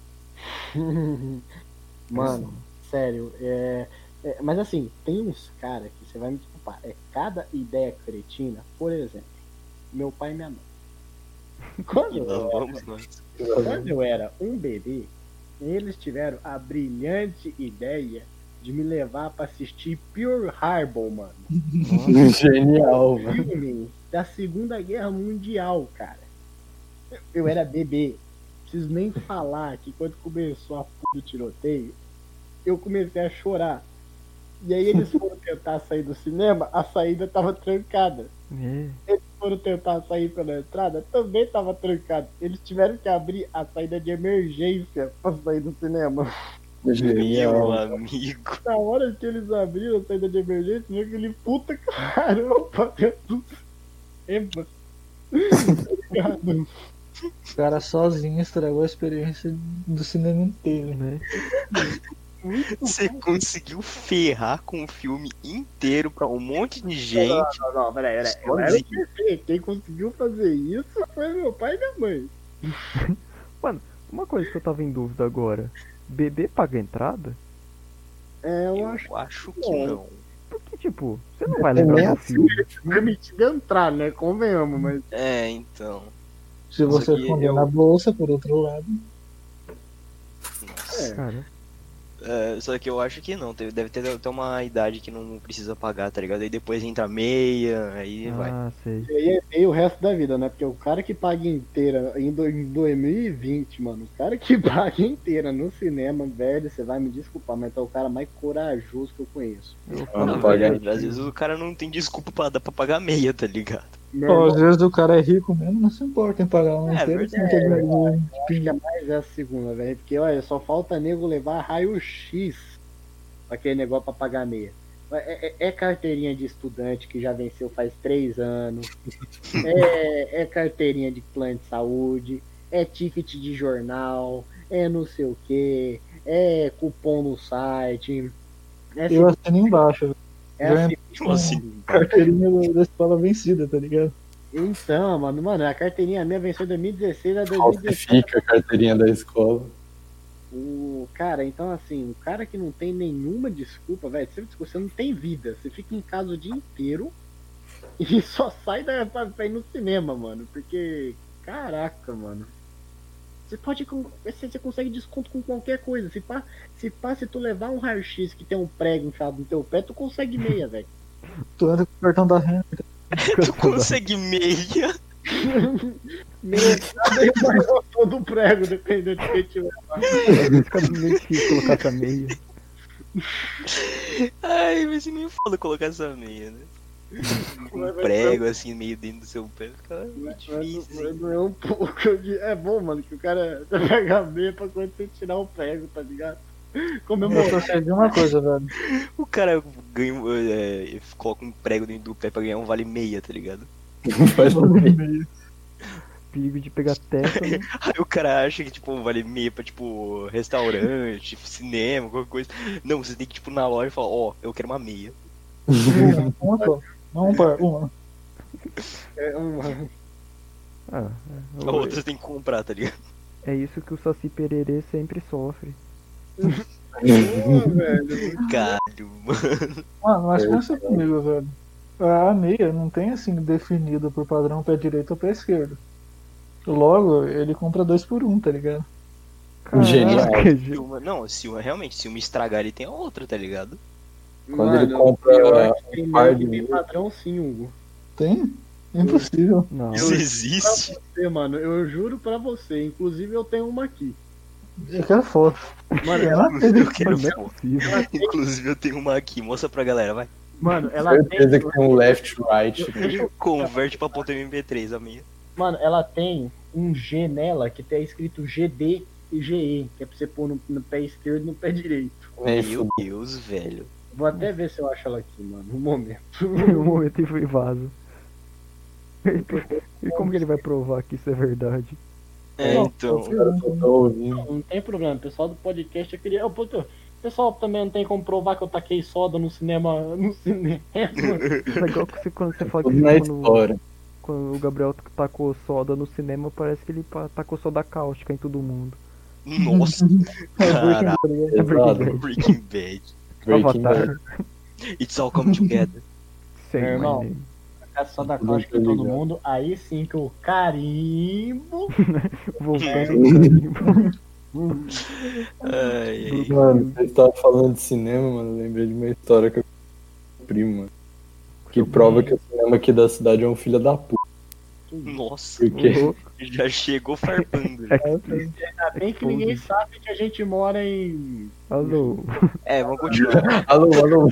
Mano, sério, mas assim, tem uns caras que você vai me desculpar. É cada ideia cretina, por exemplo, meu pai e minha mãe. Quando E eu lá era- vamos nós. Quando eu era um bebê, eles tiveram a brilhante ideia de me levar pra assistir Pearl Harbor, mano. Genial, velho. Filme da Segunda Guerra Mundial, cara. Eu era bebê. Preciso nem falar que quando começou a porra do tiroteio, eu comecei a chorar. E aí eles foram tentar sair do cinema, a saída tava trancada. É. Foram tentar sair pela entrada, também tava trancado. Eles tiveram que abrir a saída de emergência pra sair do cinema. Meu Genial. amigo. Na hora que eles abriram a saída de emergência, viu aquele puta caramba dentro do cinema. Obrigado. O cara sozinho estragou a experiência do cinema inteiro. Né? Você conseguiu ferrar com o filme inteiro pra um monte de gente. Não, peraí. Eu era o perfeito. Quem conseguiu fazer isso foi meu pai e minha mãe. Uma coisa que eu tava em dúvida agora. Bebê paga entrada? Eu acho Eu acho que não. não. Porque, tipo, você não vai lembrar do filme. permitido entrar, né? Convenhamos, mas. É, então. Se você Só que esconder eu- na bolsa, por outro lado. Nossa. Cara, É, só que eu acho que não. Deve ter até uma idade que não precisa pagar, tá ligado? Aí depois entra meia, aí vai. ah, sei. E aí é feio o resto da vida, né? Porque o cara que paga inteira em 2020, mano, o cara que paga inteira no cinema, velho, você vai me desculpar, mas é o cara mais corajoso que eu conheço. Eu Ah, não Ah, paga velho, às vezes o cara não tem desculpa pra dar pra pagar meia, tá ligado? Meu Pô, irmão, às vezes o cara é rico mesmo, não se importa em pagar um É inteiro. verdade, não quer dizer eu acho que é mais a segunda, velho. Porque, olha, só falta nego levar raio-x pra aquele negócio pra pagar meia. É carteirinha de estudante que já venceu faz 3 anos. É carteirinha de plano de saúde. É ticket de jornal. É não sei o que. É cupom no site. Eu assino embaixo, é já assim, Tipo assim, carteirinha da escola vencida, tá ligado? então, mano, a carteirinha minha venceu de 2016 a 2017. Falsifica a carteirinha da escola. Cara, então assim, o cara que não tem nenhuma desculpa, velho, você não tem vida. Você fica em casa o dia inteiro e só sai pra ir no cinema, mano. Porque, caraca, mano. Você consegue desconto com qualquer coisa. Se tu levar um raio-x que tem um prego enfiado no teu pé, tu consegue meia, velho. Tu entra com o cartão da renda. tu consegue meia. Metade mais gostou do prego, dependendo de quem tiver. Fica meio difícil colocar essa meia. Ai, vai ser meio foda colocar essa meia, né? Um prego assim, meio dentro do seu pé. Fica meio difícil, Vai assim. doer um pouco. É bom, mano, que o cara pega a meia pra quando você tirar o prego, tá ligado? Eu Comemora. só sei de uma coisa, velho. O cara ganha, coloca um prego dentro do pé pra ganhar um vale meia, tá ligado? Perigo de pegar testa, né? Aí o cara acha que, tipo, vale meia pra, tipo, restaurante, cinema, qualquer coisa. Não, você tem que, tipo, na loja e falar, ó, eu quero uma meia. Uma só. Não um par, uma. É uma. Ah, A outra você tem que comprar, tá ligado? é isso que o Saci Pererê sempre sofre. Velho. Caralho, mano. Mano, mas pensa comigo, velho. A meia não tem assim definido por padrão pé direito ou pé esquerdo. Logo, ele compra 2 por 1, tá ligado? Genial. gente. Não, realmente, se uma estragar, ele tem a outra, tá ligado? Quando ele Mano, compra eu acho que tem par meio de que tem meia. padrão sim, Hugo. Tem? Impossível. Não, Isso existe. Você, mano, eu juro pra você. Inclusive eu tenho uma aqui. Eu quero foto. Mano, Eu quero não é foto. possível. Inclusive, eu tenho uma aqui. Mostra pra galera, vai. mano, ela Certeza tem. que tem um left right. Converte pra ponto MP3 a minha. Mano, ela tem um G nela que tá escrito GD e GE, que é pra você pôr no pé esquerdo e no pé direito. Nem Meu fudeu. Deus, velho. Vou até ver se eu acho ela aqui, mano. Um momento. No momento e foi vaso. E como que ele vai provar que isso é verdade? É, Não, então. eu fiz, Eu tô ouvindo. Não tem problema, pessoal do podcast eu queria. O pessoal também não tem como provar que eu taquei soda no cinema. No cinema. É igual que quando você fala que Tudo na quando, história. quando o Gabriel tacou soda no cinema, parece que ele tacou soda cáustica em todo mundo. Nossa, É caralho. Exato. Breaking Bad. Breaking Avatar. Bad. It's all come together. Sei, Meu irmão. mas nem- A soda Tudo cáustica em todo ligado. mundo. Aí sim que o carimbo. Voltando. Ai, Mano, você tava falando de cinema, mano. Eu lembrei de uma história que eu primo, mano. Que prova que o cinema aqui da cidade é um filho da puta. nossa, Porque já chegou farpando. já. Ainda bem que ninguém sabe que a gente mora em. Alô. É, vamos continuar. Alô, alô.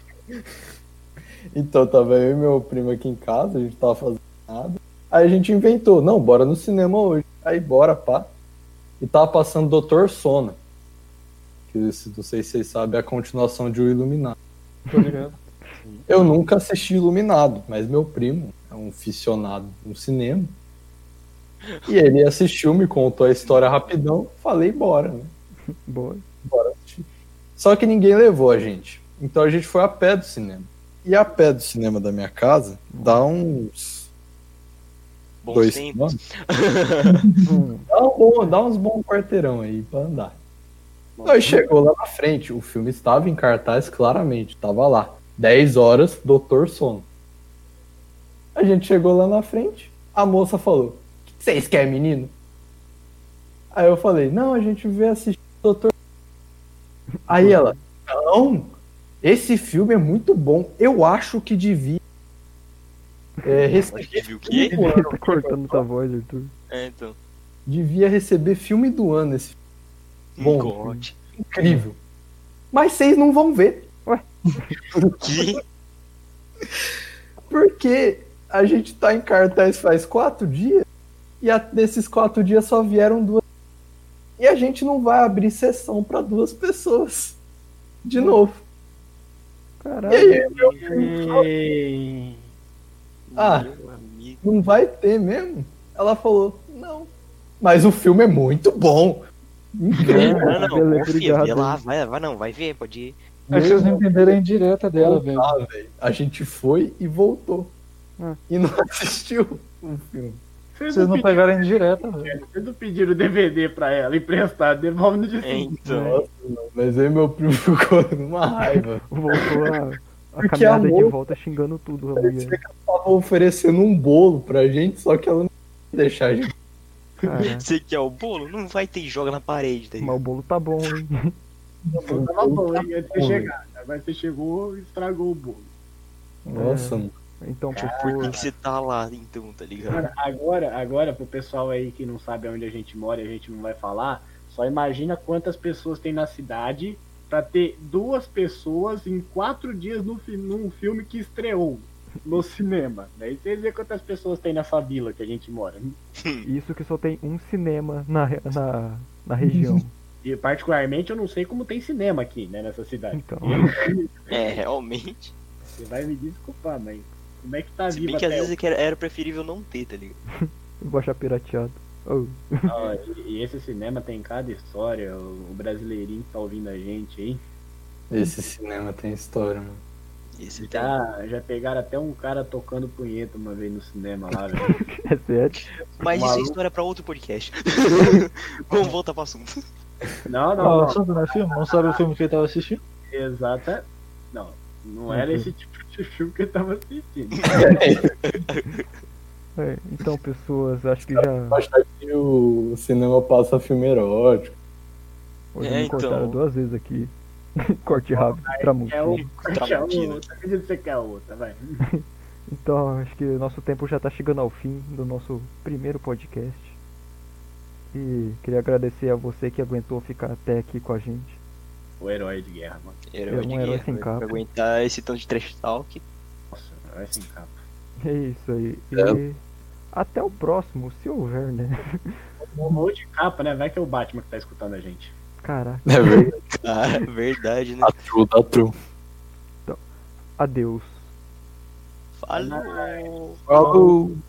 Então, tava eu e meu primo aqui em casa, a gente tava fazendo nada. Aí a gente inventou, não, bora no cinema hoje. Aí bora, pá. E tava passando Doutor Sono. Que, se não sei se vocês sabem, é a continuação de O Iluminado. Tô ligado. Eu nunca assisti Iluminado, mas meu primo é um aficionado no cinema. E ele assistiu, me contou a história rapidão, falei, bora, né? Boa. Bora assistir. Só que ninguém levou a gente. Então a gente foi a pé do cinema. E a pé do cinema da minha casa dá uns Bons 2 tempos. quilômetros. Dá uns bons quarteirão aí pra andar. Nós chegou lá na frente, o filme estava em cartaz claramente, tava lá. 10 horas, Doutor Sono. A gente chegou lá na frente, a moça falou, o que vocês querem, menino? Aí eu falei, não, a gente veio assistir o Doutor. Aí ela, não, esse filme é muito bom, eu acho que devia Acho que viu o quê? Tá cortando tua voz, Arthur. É, então. devia receber filme do ano esse filme. Bom, God. incrível. Mas vocês não vão ver. Que? Porque a gente tá em cartaz faz 4 dias e desses 4 dias só vieram 2. E a gente não vai abrir sessão pra 2 pessoas. De novo. E Caralho. aí, meu primo falou, Ei. Ah. Meu amigo. não vai ter mesmo? Ela falou, não. Mas o filme é muito bom. Incrível. Não, Beleza, confia, obrigado. vê lá, vai não, vai ver, pode ir. É que vocês não entenderam a indireta dela, velho. Ah, velho. A gente foi e voltou. Ah. E não assistiu o filme. Vocês Vocês não não pegaram a indireta, velho. pediram, vocês não pediram o DVD pra ela emprestado, devolve no dia É, seguinte. então. Nossa, mano, mas aí meu primo ficou numa raiva. Voltou a Porque caminhada a de moça- volta xingando tudo, a Parecia mulher. que ela tava oferecendo um bolo pra gente, só que ela não ia deixar a gente. Cara, Você quer o bolo? Não vai ter, joga na parede. Tá mas o bolo tá bom, hein? Tava bom, hein, antes de você chegar. Mas você chegou e estragou o bolo. Nossa, mano. Então, Por que pessoas. que você tá lá, então, tá ligado? Cara, agora, pro pessoal aí que não sabe onde a gente mora e a gente não vai falar, só imagina quantas pessoas tem na cidade pra ter 2 pessoas em 4 dias num filme que estreou no cinema. Daí vocês vê quantas pessoas tem nessa vila que a gente mora. Isso que só tem um cinema na região. E particularmente eu não sei como tem cinema aqui, né, nessa cidade. Então. É, realmente. Você vai me desculpar, mas como é que tá Se vivo bem que às até vezes é que era preferível não ter, tá ligado? Vou achar pirateado. Oh. Ó, e esse cinema tem cada história, o brasileirinho que tá ouvindo a gente aí. Esse cinema tem história, mano. Esse tem. Já pegaram até um cara tocando punheta uma vez no cinema lá, velho. É sério? Mas isso é maluco. história pra outro podcast. Vamos voltar pro assunto. Não, Ah, o não, assunto não é filme? Não sabe o filme que ele tava assistindo? exata. Não era esse tipo de filme que eu tava assistindo. É, então, pessoas, acho que já. Achar que o cinema passa filme erótico. Hoje É, me cortaram então. 2 vezes aqui. Corte rápido, É tramuntino. o corte a Tramontina. outra. Acredito que você quer a outra, vai. Então, acho que o nosso tempo já está chegando ao fim do nosso primeiro podcast. E queria agradecer a você que aguentou ficar até aqui com a gente. O herói de guerra, mano. Herói de um herói guerra, sem pra capa. aguentar esse tanto de trash talk. Nossa, herói sem capa. É isso aí. E até o próximo, se houver, né? Ou de capa, né? Vai que é o Batman que tá escutando a gente. Caraca, É verdade. Ah, verdade, né? Tá true. adeus. Falou! Falou.